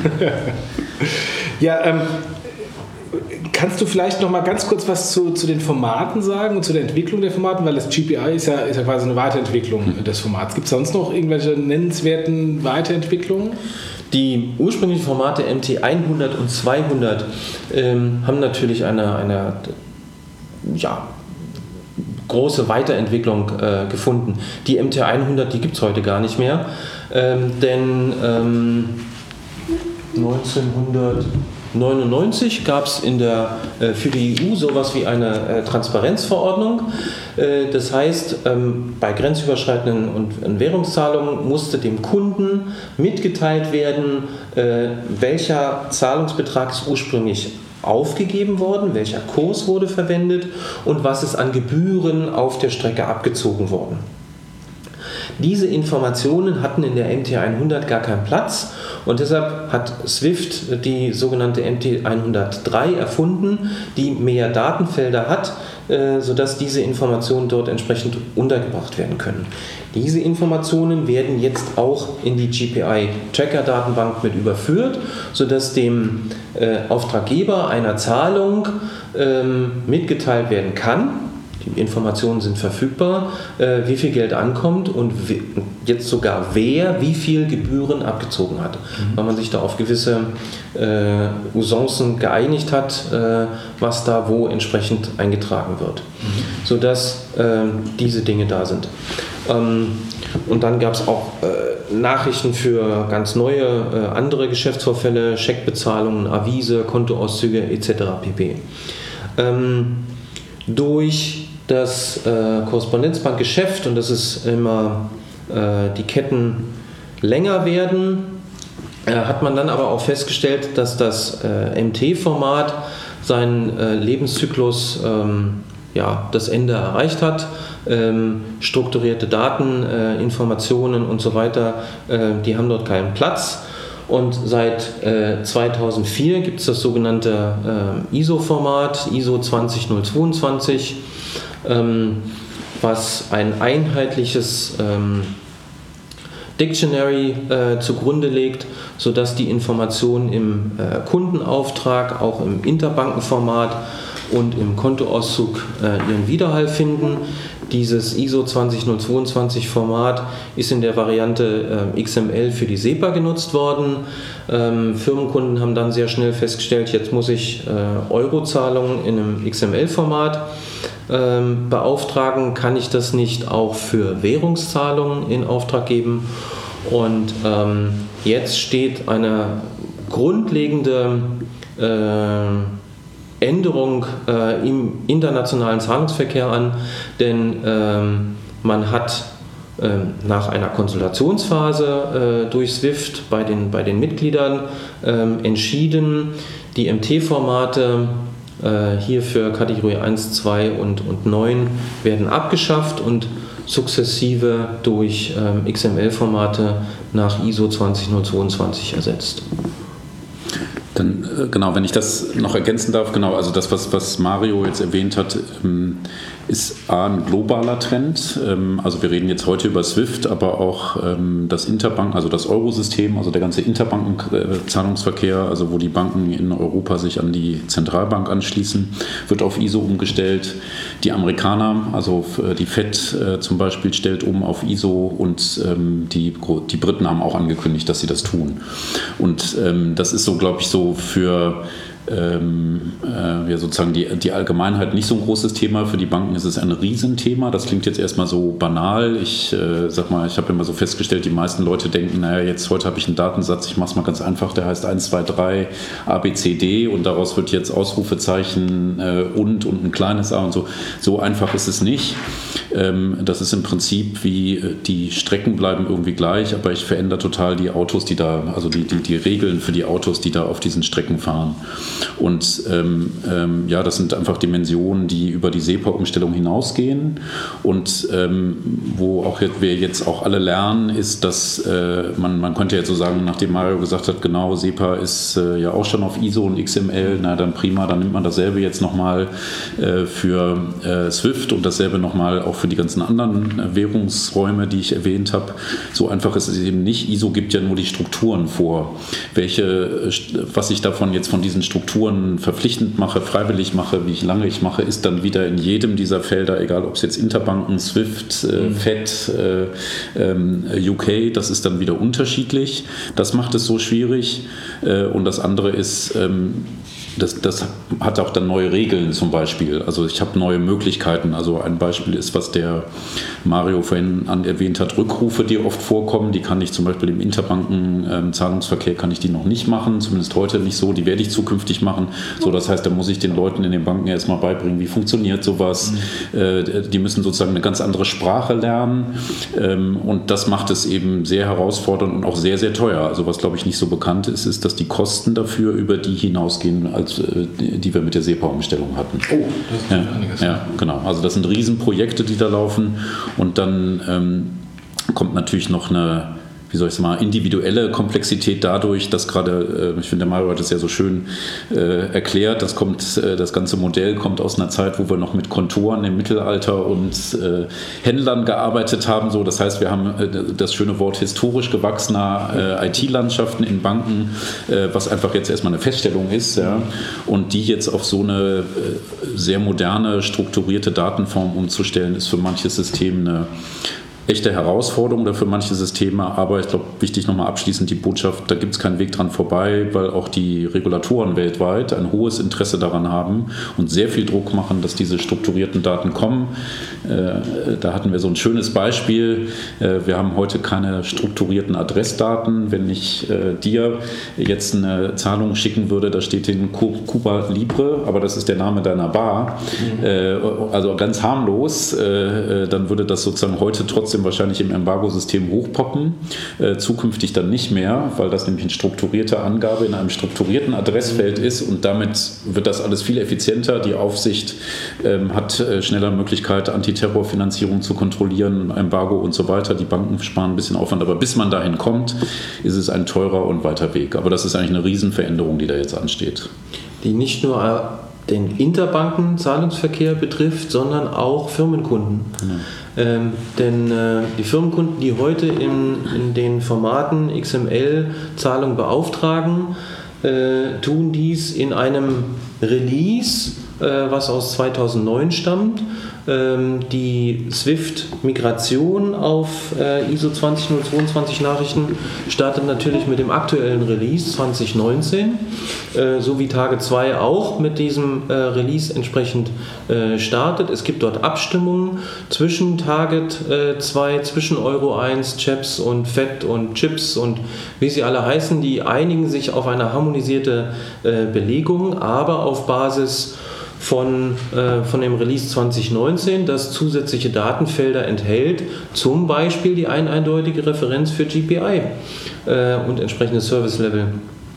Ja, kannst du vielleicht noch mal ganz kurz was zu den Formaten sagen und zu der Entwicklung der Formaten, weil das GPI ist ja quasi eine Weiterentwicklung des Formats. Gibt es sonst noch irgendwelche nennenswerten Weiterentwicklungen? Die ursprünglichen Formate MT100 und 200 haben natürlich eine große Weiterentwicklung gefunden. Die MT100, die gibt es heute gar nicht mehr, denn 1999 gab es für die EU sowas wie eine Transparenzverordnung. Das heißt, bei grenzüberschreitenden und Währungszahlungen musste dem Kunden mitgeteilt werden, welcher Zahlungsbetrag ist ursprünglich aufgegeben worden, welcher Kurs wurde verwendet und was ist an Gebühren auf der Strecke abgezogen worden. Diese Informationen hatten in der MT100 gar keinen Platz, und deshalb hat SWIFT die sogenannte MT103 erfunden, die mehr Datenfelder hat, sodass diese Informationen dort entsprechend untergebracht werden können. Diese Informationen werden jetzt auch in die GPI-Tracker-Datenbank mit überführt, sodass dem Auftraggeber einer Zahlung mitgeteilt werden kann. Die Informationen sind verfügbar, wie viel Geld ankommt und jetzt sogar wer wie viel Gebühren abgezogen hat, weil man sich da auf gewisse Usancen geeinigt hat, was da wo entsprechend eingetragen wird, sodass diese Dinge da sind. Und dann gab es auch Nachrichten für ganz neue andere Geschäftsvorfälle, Scheckbezahlungen, Avise, Kontoauszüge etc. pp. Durch das Korrespondenzbankgeschäft und dass es immer die Ketten länger werden, hat man dann aber auch festgestellt, dass das MT-Format seinen Lebenszyklus das Ende erreicht hat. Strukturierte Daten, Informationen und so weiter, die haben dort keinen Platz. Und seit 2004 gibt es das sogenannte ISO-Format, ISO 20022, was ein einheitliches Dictionary zugrunde legt, sodass die Informationen im Kundenauftrag, auch im Interbankenformat und im Kontoauszug ihren Widerhall finden. Dieses ISO 20022 Format ist in der Variante XML für die SEPA genutzt worden. Firmenkunden haben dann sehr schnell festgestellt, jetzt muss ich Eurozahlungen in einem XML-Format beauftragen, kann ich das nicht auch für Währungszahlungen in Auftrag geben? Und jetzt steht eine grundlegende Änderung im internationalen Zahlungsverkehr an, denn man hat nach einer Konsultationsphase durch SWIFT bei den Mitgliedern entschieden, die MT-Formate hier für Kategorie 1, 2 und 9 werden abgeschafft und sukzessive durch XML-Formate nach ISO 20022 ersetzt. Dann, genau, wenn ich das noch ergänzen darf, genau, also das, was Mario jetzt erwähnt hat, ist ein globaler Trend. Also wir reden jetzt heute über SWIFT, aber auch das Interbank, also das Eurosystem, also der ganze Interbankenzahlungsverkehr, also wo die Banken in Europa sich an die Zentralbank anschließen, wird auf ISO umgestellt. Die Amerikaner, also die FED zum Beispiel, stellt um auf ISO und die Briten haben auch angekündigt, dass sie das tun. Und das ist so, glaube ich, so für sozusagen die Allgemeinheit nicht so ein großes Thema. Für die Banken ist es ein Riesenthema. Das klingt jetzt erstmal so banal. Ich sag mal, ich habe immer so festgestellt, die meisten Leute denken, naja, heute habe ich einen Datensatz, ich mache es mal ganz einfach, der heißt 1, 2, 3 ABCD und daraus wird jetzt Ausrufezeichen und ein kleines A und so. So einfach ist es nicht. Das ist im Prinzip wie die Strecken bleiben irgendwie gleich, aber ich verändere total die Autos, die da, also die Regeln für die Autos, die da auf diesen Strecken fahren. Und das sind einfach Dimensionen, die über die SEPA-Umstellung hinausgehen. Und wo auch wir jetzt auch alle lernen, ist, dass man könnte jetzt so sagen, nachdem Mario gesagt hat, genau, SEPA ist ja auch schon auf ISO und XML, na dann prima, dann nimmt man dasselbe jetzt nochmal für SWIFT und dasselbe nochmal auch für die ganzen anderen Währungsräume, die ich erwähnt habe. So einfach ist es eben nicht. ISO gibt ja nur die Strukturen vor. Was ich davon jetzt von diesen Strukturen verpflichtend mache, freiwillig mache, wie lange ich mache, ist dann wieder in jedem dieser Felder, egal ob es jetzt Interbanken, SWIFT, FED, UK, das ist dann wieder unterschiedlich. Das macht es so schwierig. Und das andere ist, das hat auch dann neue Regeln zum Beispiel. Also ich habe neue Möglichkeiten. Also ein Beispiel ist, was der Mario vorhin erwähnt hat, Rückrufe, die oft vorkommen. Die kann ich zum Beispiel im Interbanken-Zahlungsverkehr kann ich die noch nicht machen. Zumindest heute nicht so. Die werde ich zukünftig machen. So, das heißt, da muss ich den Leuten in den Banken erstmal beibringen, wie funktioniert sowas. Die müssen sozusagen eine ganz andere Sprache lernen. Und das macht es eben sehr herausfordernd und auch sehr, sehr teuer. Also was, glaube ich, nicht so bekannt ist, ist, dass die Kosten dafür über die hinausgehen, die wir mit der SEPA-Umstellung hatten. Oh, das ist einiges. Ja, genau. Also das sind Riesenprojekte, die da laufen. Und dann kommt natürlich noch eine, individuelle Komplexität dadurch, dass gerade, ich finde, der Mario hat das ja so schön erklärt, das ganze Modell kommt aus einer Zeit, wo wir noch mit Kontoren im Mittelalter und Händlern gearbeitet haben. So, das heißt, wir haben das schöne Wort historisch gewachsener IT-Landschaften in Banken, was einfach jetzt erstmal eine Feststellung ist, ja, und die jetzt auf so eine sehr moderne, strukturierte Datenform umzustellen, ist für manches System eine echte Herausforderung für manche Systeme, aber ich glaube, wichtig nochmal abschließend die Botschaft, da gibt es keinen Weg dran vorbei, weil auch die Regulatoren weltweit ein hohes Interesse daran haben und sehr viel Druck machen, dass diese strukturierten Daten kommen. Da hatten wir so ein schönes Beispiel. Wir haben heute keine strukturierten Adressdaten. Wenn ich dir jetzt eine Zahlung schicken würde, da steht in Cuba Libre, aber das ist der Name deiner Bar, also ganz harmlos, dann würde das sozusagen heute trotzdem wahrscheinlich im Embargo-System hochpoppen, zukünftig dann nicht mehr, weil das nämlich eine strukturierte Angabe in einem strukturierten Adressfeld ist und damit wird das alles viel effizienter. Die Aufsicht hat schneller Möglichkeit, Antiterrorfinanzierung zu kontrollieren, Embargo und so weiter. Die Banken sparen ein bisschen Aufwand, aber bis man dahin kommt, ist es ein teurer und weiter Weg. Aber das ist eigentlich eine Riesenveränderung, die da jetzt ansteht. Die nicht nur den Interbanken-Zahlungsverkehr betrifft, sondern auch Firmenkunden. Denn die Firmenkunden, die heute in den Formaten XML Zahlung beauftragen, tun dies in einem Release, was aus 2009 stammt. Die SWIFT-Migration auf ISO 20022 Nachrichten startet natürlich mit dem aktuellen Release 2019, so wie Tage 2 auch mit diesem Release entsprechend startet. Es gibt dort Abstimmungen zwischen Target 2, zwischen Euro 1, CHEPS und FED und CHIPS und wie sie alle heißen, die einigen sich auf eine harmonisierte Belegung, aber auf Basis von dem Release 2019, das zusätzliche Datenfelder enthält, zum Beispiel die eindeutige Referenz für GPI und entsprechende Service-Level,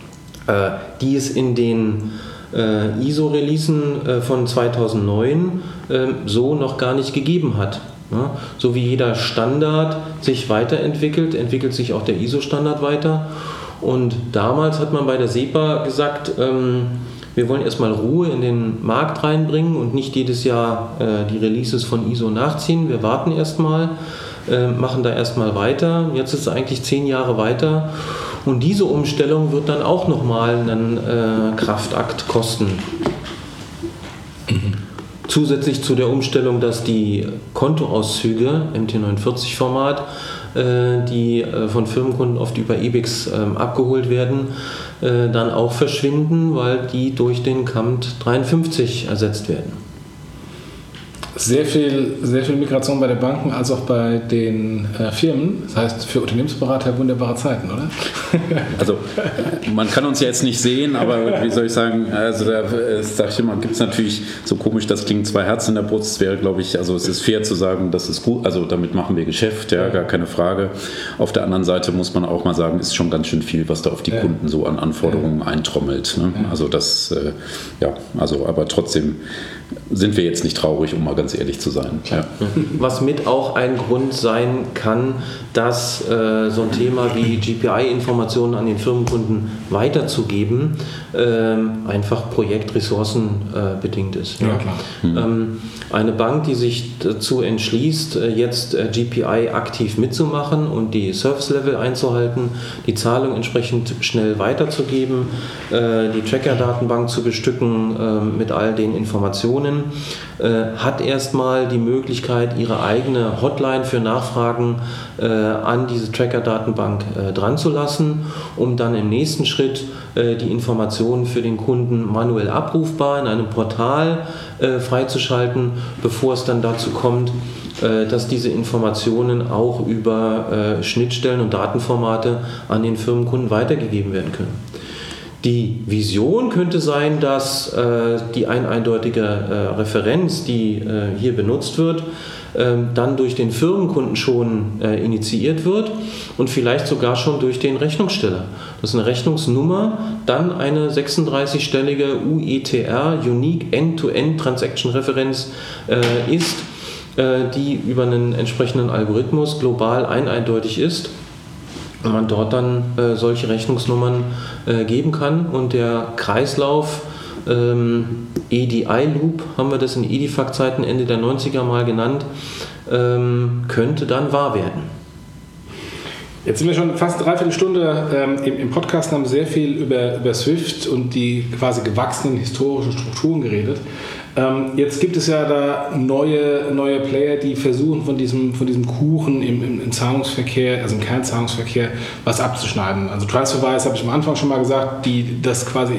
die es in den ISO-Releasen von 2009 so noch gar nicht gegeben hat. Ja, so wie jeder Standard sich weiterentwickelt, entwickelt sich auch der ISO-Standard weiter. Und damals hat man bei der SEPA gesagt, wir wollen erstmal Ruhe in den Markt reinbringen und nicht jedes Jahr die Releases von ISO nachziehen. Wir warten erstmal, machen da erstmal weiter. Jetzt ist es eigentlich 10 Jahre weiter und diese Umstellung wird dann auch nochmal einen Kraftakt kosten. Zusätzlich zu der Umstellung, dass die Kontoauszüge MT49-Format, die von Firmenkunden oft über EBIX abgeholt werden, dann auch verschwinden, weil die durch den CAMT 53 ersetzt werden. Sehr viel Migration bei den Banken als auch bei den Firmen. Das heißt, für Unternehmensberater wunderbare Zeiten, oder? Also man kann uns ja jetzt nicht sehen, aber wie soll ich sagen, also da sag ich immer, gibt es natürlich, so komisch das klingt, 2 Herzen in der Brust. Es wäre, glaube ich, also es ist fair zu sagen, das ist gut, also damit machen wir Geschäft, ja, gar keine Frage. Auf der anderen Seite muss man auch mal sagen, ist schon ganz schön viel, was da auf die Kunden so an Anforderungen eintrommelt. Ne? Also das, aber trotzdem sind wir jetzt nicht traurig, um mal ganz ehrlich zu sein. Ja. Was mit auch ein Grund sein kann, dass so ein Thema wie GPI-Informationen an den Firmenkunden weiterzugeben, einfach projektressourcen bedingt ist. Ja, klar. Eine Bank, die sich dazu entschließt, jetzt GPI aktiv mitzumachen und die Service-Level einzuhalten, die Zahlung entsprechend schnell weiterzugeben, die Tracker-Datenbank zu bestücken mit all den Informationen, hat erstmal die Möglichkeit, ihre eigene Hotline für Nachfragen an diese Tracker-Datenbank dran zu lassen, um dann im nächsten Schritt die Informationen für den Kunden manuell abrufbar in einem Portal freizuschalten, bevor es dann dazu kommt, dass diese Informationen auch über Schnittstellen und Datenformate an den Firmenkunden weitergegeben werden können. Die Vision könnte sein, dass die eindeutige Referenz, die hier benutzt wird, dann durch den Firmenkunden schon initiiert wird und vielleicht sogar schon durch den Rechnungssteller. Das ist eine Rechnungsnummer, dann eine 36-stellige UETR, Unique End-to-End Transaction Referenz ist, die über einen entsprechenden Algorithmus global eindeutig ist. Und man dort dann solche Rechnungsnummern geben kann und der Kreislauf EDI-Loop, haben wir das in Edifact-Zeiten Ende der 90er mal genannt, könnte dann wahr werden. Jetzt sind wir schon fast 3/4 Stunde im Podcast, haben sehr viel über SWIFT und die quasi gewachsenen historischen Strukturen geredet. Jetzt gibt es ja da neue Player, die versuchen von diesem Kuchen im Zahlungsverkehr, also im Kernzahlungsverkehr, was abzuschneiden. Also TransferWise habe ich am Anfang schon mal gesagt, die das quasi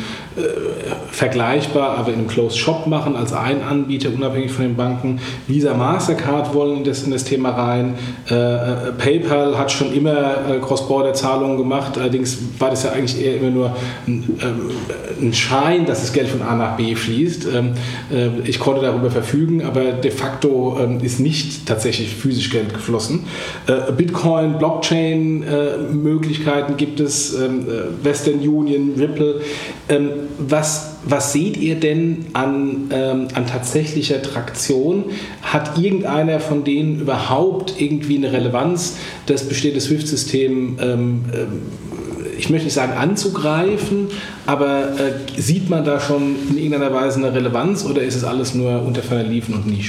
vergleichbar, aber in einem Closed Shop machen, als ein Anbieter, unabhängig von den Banken. Visa, Mastercard wollen in das Thema rein. PayPal hat schon immer Cross-Border-Zahlungen gemacht, allerdings war das ja eigentlich eher immer nur ein Schein, dass das Geld von A nach B fließt. Ich konnte darüber verfügen, aber de facto ist nicht tatsächlich physisch Geld geflossen. Bitcoin, Blockchain-Möglichkeiten gibt es, Western Union, Ripple. Was seht ihr denn an tatsächlicher Traktion? Hat irgendeiner von denen überhaupt irgendwie eine Relevanz, das bestehende SWIFT-System, ich möchte nicht sagen anzugreifen, aber sieht man da schon in irgendeiner Weise eine Relevanz oder ist es alles nur unter ferner Liefen und Nische?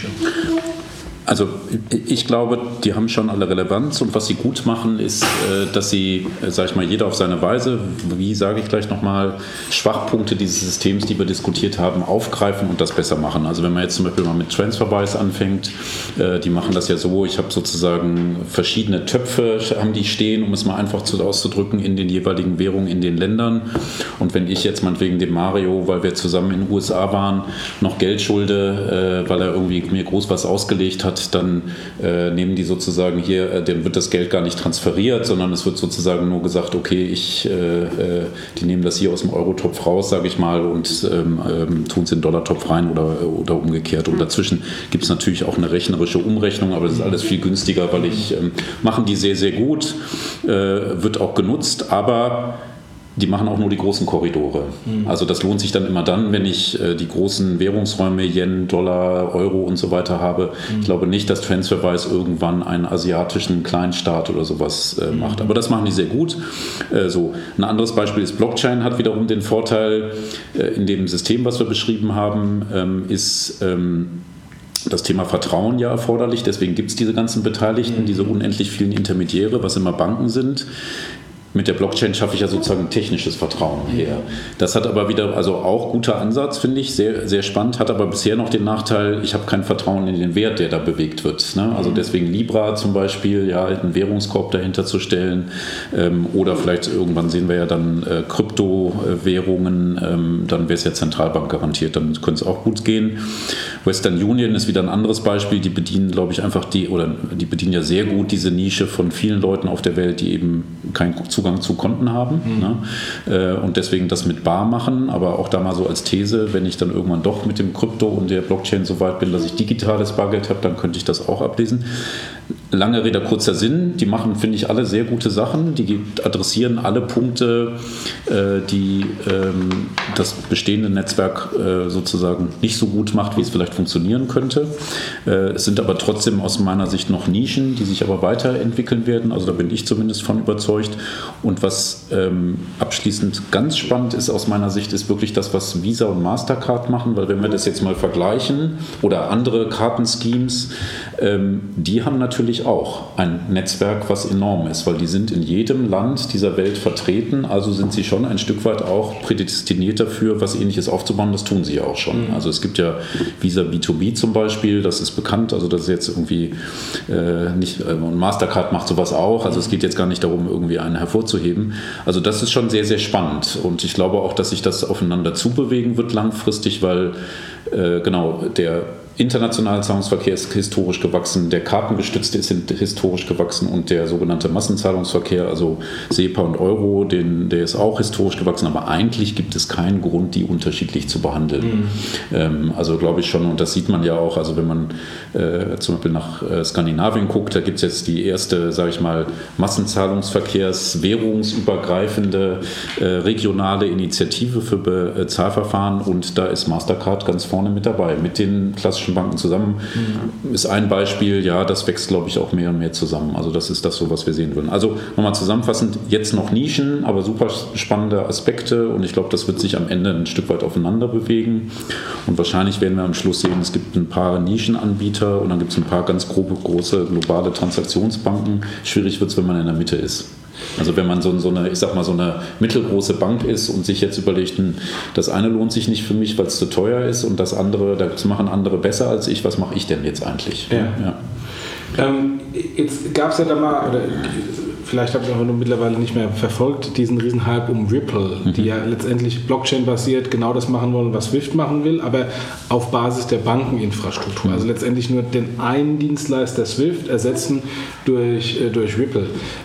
Also ich glaube, die haben schon alle Relevanz und was sie gut machen, ist, dass sie, sage ich mal, jeder auf seine Weise, wie sage ich gleich nochmal, Schwachpunkte dieses Systems, die wir diskutiert haben, aufgreifen und das besser machen. Also wenn man jetzt zum Beispiel mal mit TransferWise anfängt, die machen das ja so, ich habe sozusagen verschiedene Töpfe, haben die stehen, um es mal einfach auszudrücken, in den jeweiligen Währungen in den Ländern. Und wenn ich jetzt meinetwegen dem Mario, weil wir zusammen in den USA waren, noch Geld schulde, weil er irgendwie mir groß was ausgelegt hat, dann nehmen die sozusagen hier, dem wird das Geld gar nicht transferiert, sondern es wird sozusagen nur gesagt, okay, die nehmen das hier aus dem Eurotopf raus, sage ich mal, und tun es in den Dollartopf rein oder umgekehrt. Und dazwischen gibt es natürlich auch eine rechnerische Umrechnung, aber das ist alles viel günstiger, weil machen die sehr, sehr gut, wird auch genutzt, aber die machen auch nur die großen Korridore. Also das lohnt sich dann immer dann, wenn ich die großen Währungsräume, Yen, Dollar, Euro und so weiter habe. Ich glaube nicht, dass TransferWise irgendwann einen asiatischen Kleinstaat oder sowas macht. Aber das machen die sehr gut. Ein anderes Beispiel ist Blockchain, hat wiederum den Vorteil, in dem System, was wir beschrieben haben, ist das Thema Vertrauen ja erforderlich. Deswegen gibt es diese ganzen Beteiligten, diese unendlich vielen Intermediäre, was immer Banken sind. Mit der Blockchain schaffe ich ja sozusagen ein technisches Vertrauen her. Das hat aber wieder, also auch guter Ansatz, finde ich, sehr, sehr spannend, hat aber bisher noch den Nachteil, ich habe kein Vertrauen in den Wert, der da bewegt wird. Ne? Also deswegen Libra zum Beispiel, ja, einen Währungskorb dahinter zu stellen oder vielleicht irgendwann sehen wir ja dann Kryptowährungen, dann wäre es ja Zentralbank garantiert, dann könnte es auch gut gehen. Western Union ist wieder ein anderes Beispiel, die bedienen, glaube ich, die bedienen ja sehr gut diese Nische von vielen Leuten auf der Welt, die eben keinen Zugang zu Konten haben, ne? Und deswegen das mit bar machen, aber auch da mal so als These, wenn ich dann irgendwann doch mit dem Krypto und der Blockchain so weit bin, dass ich digitales Bargeld habe, dann könnte ich das auch ablesen. Lange Rede, kurzer Sinn, die machen, finde ich, alle sehr gute Sachen, die adressieren alle Punkte, die das bestehende Netzwerk sozusagen nicht so gut macht, wie es vielleicht funktionieren könnte. Es sind aber trotzdem aus meiner Sicht noch Nischen, die sich aber weiterentwickeln werden, also da bin ich zumindest von überzeugt. Und was abschließend ganz spannend ist aus meiner Sicht, ist wirklich das, was Visa und Mastercard machen, weil wenn wir das jetzt mal vergleichen oder andere Kartenschemes, die haben natürlich auch ein Netzwerk, was enorm ist, weil die sind in jedem Land dieser Welt vertreten, also sind sie schon ein Stück weit auch prädestiniert dafür, was Ähnliches aufzubauen, das tun sie ja auch schon. Also es gibt ja Visa B2B zum Beispiel, das ist bekannt, also das ist jetzt irgendwie nicht, und Mastercard macht sowas auch, also es geht jetzt gar nicht darum, irgendwie einen hervorzuheben. Also das ist schon sehr, sehr spannend und ich glaube auch, dass sich das aufeinander zubewegen wird langfristig, weil der internationale Zahlungsverkehr ist historisch gewachsen, der kartengestützte ist historisch gewachsen und der sogenannte Massenzahlungsverkehr, also SEPA und Euro, der ist auch historisch gewachsen, aber eigentlich gibt es keinen Grund, die unterschiedlich zu behandeln. Also glaube ich schon, und das sieht man ja auch, also wenn man zum Beispiel nach Skandinavien guckt, da gibt es jetzt die erste, sage ich mal, währungsübergreifende regionale Initiative für Zahlverfahren und da ist Mastercard ganz vorne mit dabei, mit den klassischen Banken zusammen. Ist ein Beispiel, ja, das wächst, glaube ich, auch mehr und mehr zusammen. Also das ist das so, was wir sehen würden. Also nochmal zusammenfassend, jetzt noch Nischen, aber super spannende Aspekte und ich glaube, das wird sich am Ende ein Stück weit aufeinander bewegen und wahrscheinlich werden wir am Schluss sehen, es gibt ein paar Nischenanbieter und dann gibt es ein paar ganz große globale Transaktionsbanken. Schwierig wird es, wenn man in der Mitte ist. Also wenn man so eine mittelgroße Bank ist und sich jetzt überlegt, das eine lohnt sich nicht für mich, weil es zu teuer ist und das andere, das machen andere besser als ich, was mache ich denn jetzt eigentlich? Ja. Jetzt gab es ja da mal, oder vielleicht habe ich auch nur mittlerweile nicht mehr verfolgt, diesen Riesenhype um Ripple, die ja letztendlich Blockchain-basiert genau das machen wollen, was Swift machen will, aber auf Basis der Bankeninfrastruktur. Also letztendlich nur den einen Dienstleister Swift ersetzen durch Ripple.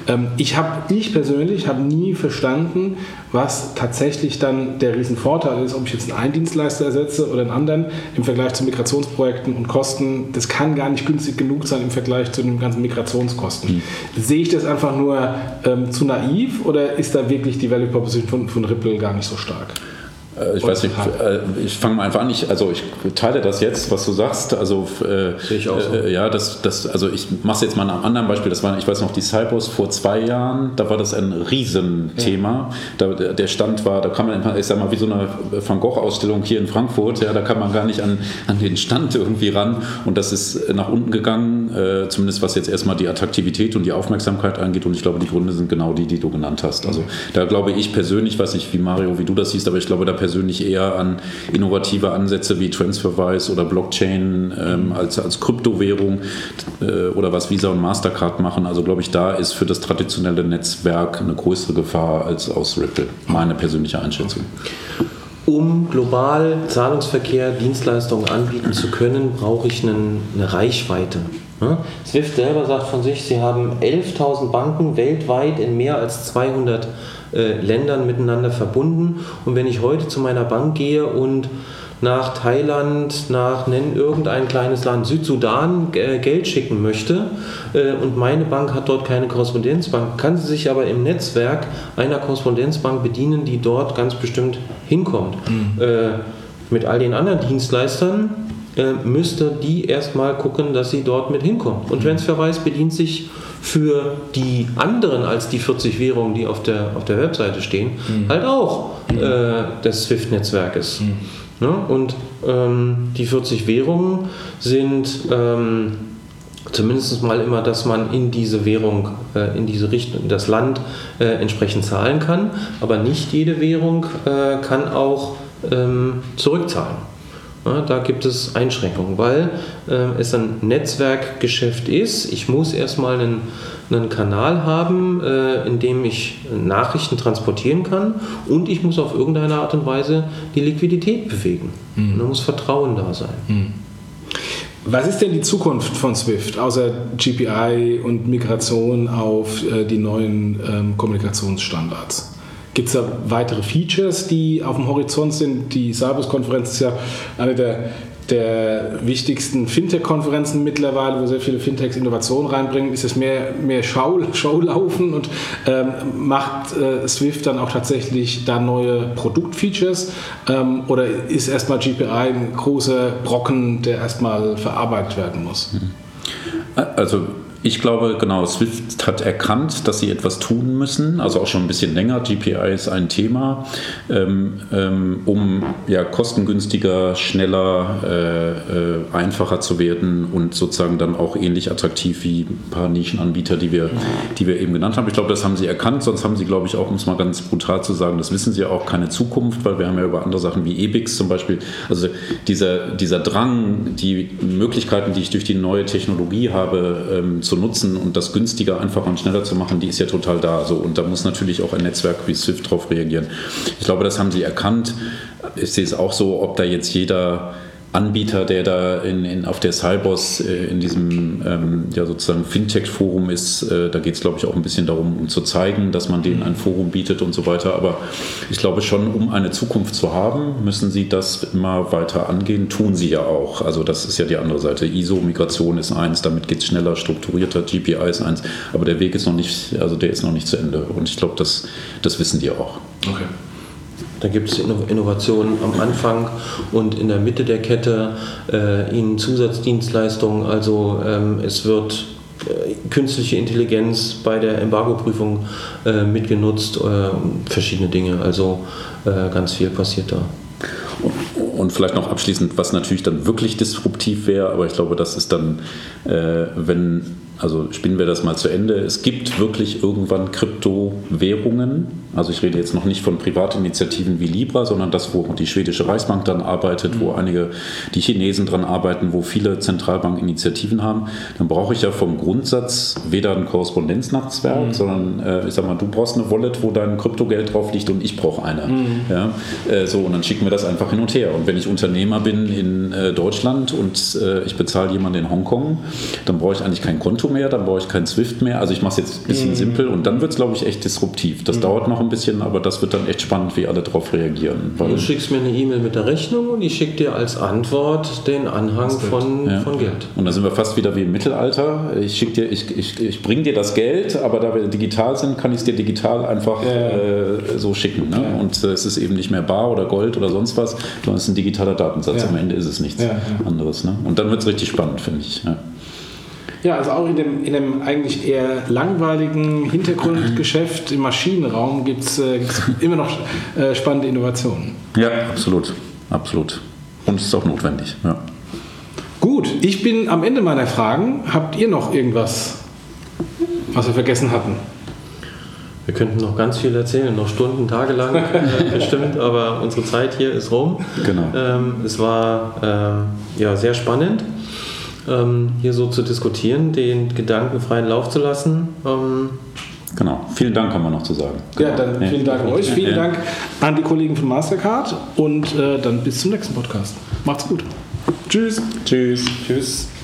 Ich persönlich habe nie verstanden, was tatsächlich dann der Riesenvorteil ist, ob ich jetzt einen Dienstleister ersetze oder einen anderen im Vergleich zu Migrationsprojekten und Kosten. Das kann gar nicht günstig genug sein im Vergleich zu den ganzen Migrationskosten. Sehe ich das einfach nur zu naiv oder ist da wirklich die Value Proposition von Ripple gar nicht so stark? Ich weiß nicht, ich fange mal einfach an. Ich teile das jetzt, was du sagst. Also, sehe ich auch so. Also ich mache es jetzt mal an einem anderen Beispiel. Das war, ich weiß noch, die Cybos vor 2 Jahren, da war das ein Riesenthema. Ja. Der Stand war, da kann man, ich sag mal, wie so eine Van Gogh-Ausstellung hier in Frankfurt, ja, da kann man gar nicht an den Stand irgendwie ran. Und das ist nach unten gegangen, zumindest was jetzt erstmal die Attraktivität und die Aufmerksamkeit angeht. Und ich glaube, die Gründe sind genau die du genannt hast. Also da glaube ich persönlich, weiß nicht, wie Mario, wie du das siehst, aber ich glaube da persönlich eher an innovative Ansätze wie TransferWise oder Blockchain als Kryptowährung oder was Visa und Mastercard machen. Also glaube ich, da ist für das traditionelle Netzwerk eine größere Gefahr als aus Ripple. Meine persönliche Einschätzung. Um global Zahlungsverkehr, Dienstleistungen anbieten zu können, brauche ich eine Reichweite. Swift selber sagt von sich, sie haben 11.000 Banken weltweit in mehr als 200 Ländern miteinander verbunden. Und wenn ich heute zu meiner Bank gehe und nach Thailand, nenn irgendein kleines Land, Südsudan, Geld schicken möchte und meine Bank hat dort keine Korrespondenzbank, kann sie sich aber im Netzwerk einer Korrespondenzbank bedienen, die dort ganz bestimmt hinkommt. Mit all den anderen Dienstleistern müsste die erstmal gucken, dass sie dort mit hinkommen. Und TransferWise bedient sich für die anderen als die 40 Währungen, die auf der Webseite stehen, halt auch des SWIFT-Netzwerkes. Ne? Und die 40 Währungen sind zumindest mal immer, dass man in diese Währung, in diese Richtung, in das Land entsprechend zahlen kann, aber nicht jede Währung kann auch zurückzahlen. Ja, da gibt es Einschränkungen, weil es ein Netzwerkgeschäft ist. Ich muss erstmal einen Kanal haben, in dem ich Nachrichten transportieren kann und ich muss auf irgendeine Art und Weise die Liquidität bewegen. Und da muss Vertrauen da sein. Was ist denn die Zukunft von Swift, außer GPI und Migration auf die neuen Kommunikationsstandards? Gibt es da weitere Features, die auf dem Horizont sind? Die Cybos-Konferenz ist ja eine der wichtigsten Fintech-Konferenzen mittlerweile, wo sehr viele Fintechs Innovationen reinbringen. Ist es mehr Showlaufen und macht Swift dann auch tatsächlich da neue Produktfeatures? Oder ist erstmal GPI ein großer Brocken, der erstmal verarbeitet werden muss? Also ich glaube, genau, Swift hat erkannt, dass sie etwas tun müssen, also auch schon ein bisschen länger. GPI ist ein Thema, um ja, kostengünstiger, schneller, einfacher zu werden und sozusagen dann auch ähnlich attraktiv wie ein paar Nischenanbieter, die wir eben genannt haben. Ich glaube, das haben sie erkannt, sonst haben sie, glaube ich, auch, um es mal ganz brutal zu sagen, das wissen sie auch, keine Zukunft, weil wir haben ja über andere Sachen wie EBIX zum Beispiel, also dieser Drang, die Möglichkeiten, die ich durch die neue Technologie habe, zu nutzen und das günstiger, einfacher und schneller zu machen, die ist ja total da. So. Und da muss natürlich auch ein Netzwerk wie Swift drauf reagieren. Ich glaube, das haben sie erkannt. Ich sehe es auch so, ob da jetzt jeder Anbieter, der da auf der Cybos in diesem ja sozusagen Fintech-Forum ist, da geht es, glaube ich, auch ein bisschen darum, um zu zeigen, dass man denen ein Forum bietet und so weiter. Aber ich glaube schon, um eine Zukunft zu haben, müssen sie das immer weiter angehen. Tun sie ja auch. Also das ist ja die andere Seite. ISO-Migration ist eins, damit geht es schneller, strukturierter. GPI ist eins. Aber der Weg ist noch nicht, also der ist noch nicht zu Ende. Und ich glaube, das wissen die auch. Okay. Da gibt es Innovationen am Anfang und in der Mitte der Kette, in Zusatzdienstleistungen. Also es wird künstliche Intelligenz bei der Embargo-Prüfung mitgenutzt, verschiedene Dinge. Also ganz viel passiert da. Und vielleicht noch abschließend, was natürlich dann wirklich disruptiv wäre, aber ich glaube, das ist dann, wenn also spinnen wir das mal zu Ende. Es gibt wirklich irgendwann Kryptowährungen. Also ich rede jetzt noch nicht von Privatinitiativen wie Libra, sondern das, wo die schwedische Reichsbank dran arbeitet, wo einige die Chinesen dran arbeiten, wo viele Zentralbankinitiativen haben. Dann brauche ich ja vom Grundsatz weder ein Korrespondenznetzwerk, sondern ich sag mal, du brauchst eine Wallet, wo dein Kryptogeld drauf liegt und ich brauche eine. Ja? So, und dann schicken wir das einfach hin und her. Und wenn ich Unternehmer bin in Deutschland und ich bezahle jemanden in Hongkong, dann brauche ich eigentlich kein Konto mehr, dann brauche ich kein SWIFT mehr. Also ich mache es jetzt ein bisschen simpel und dann wird es, glaube ich, echt disruptiv. Das dauert noch ein bisschen, aber das wird dann echt spannend, wie alle darauf reagieren. Du schickst mir eine E-Mail mit der Rechnung und ich schicke dir als Antwort den Anhang von Geld. Und da sind wir fast wieder wie im Mittelalter. Ich bringe dir das Geld, aber da wir digital sind, kann ich es dir digital einfach so schicken. Ne? Und es ist eben nicht mehr bar oder Gold oder sonst was, sondern es ist ein digitaler Datensatz. Am Ende ist es nichts anderes. Ne? Und dann wird es richtig spannend, finde ich. Ja, also auch in dem eigentlich eher langweiligen Hintergrundgeschäft im Maschinenraum gibt es immer noch spannende Innovationen. Ja, absolut. Absolut. Und es ist auch notwendig. Ja. Gut, ich bin am Ende meiner Fragen. Habt ihr noch irgendwas, was wir vergessen hatten? Wir könnten noch ganz viel erzählen, noch Stunden, Tage lang bestimmt, aber unsere Zeit hier ist rum. Genau. Es war sehr spannend, hier so zu diskutieren, den Gedanken freien Lauf zu lassen. Genau. Vielen Dank, haben wir noch zu sagen. Genau. Ja, dann vielen Dank an euch, vielen Dank an die Kollegen von Mastercard und dann bis zum nächsten Podcast. Macht's gut. Tschüss. Tschüss. Tschüss.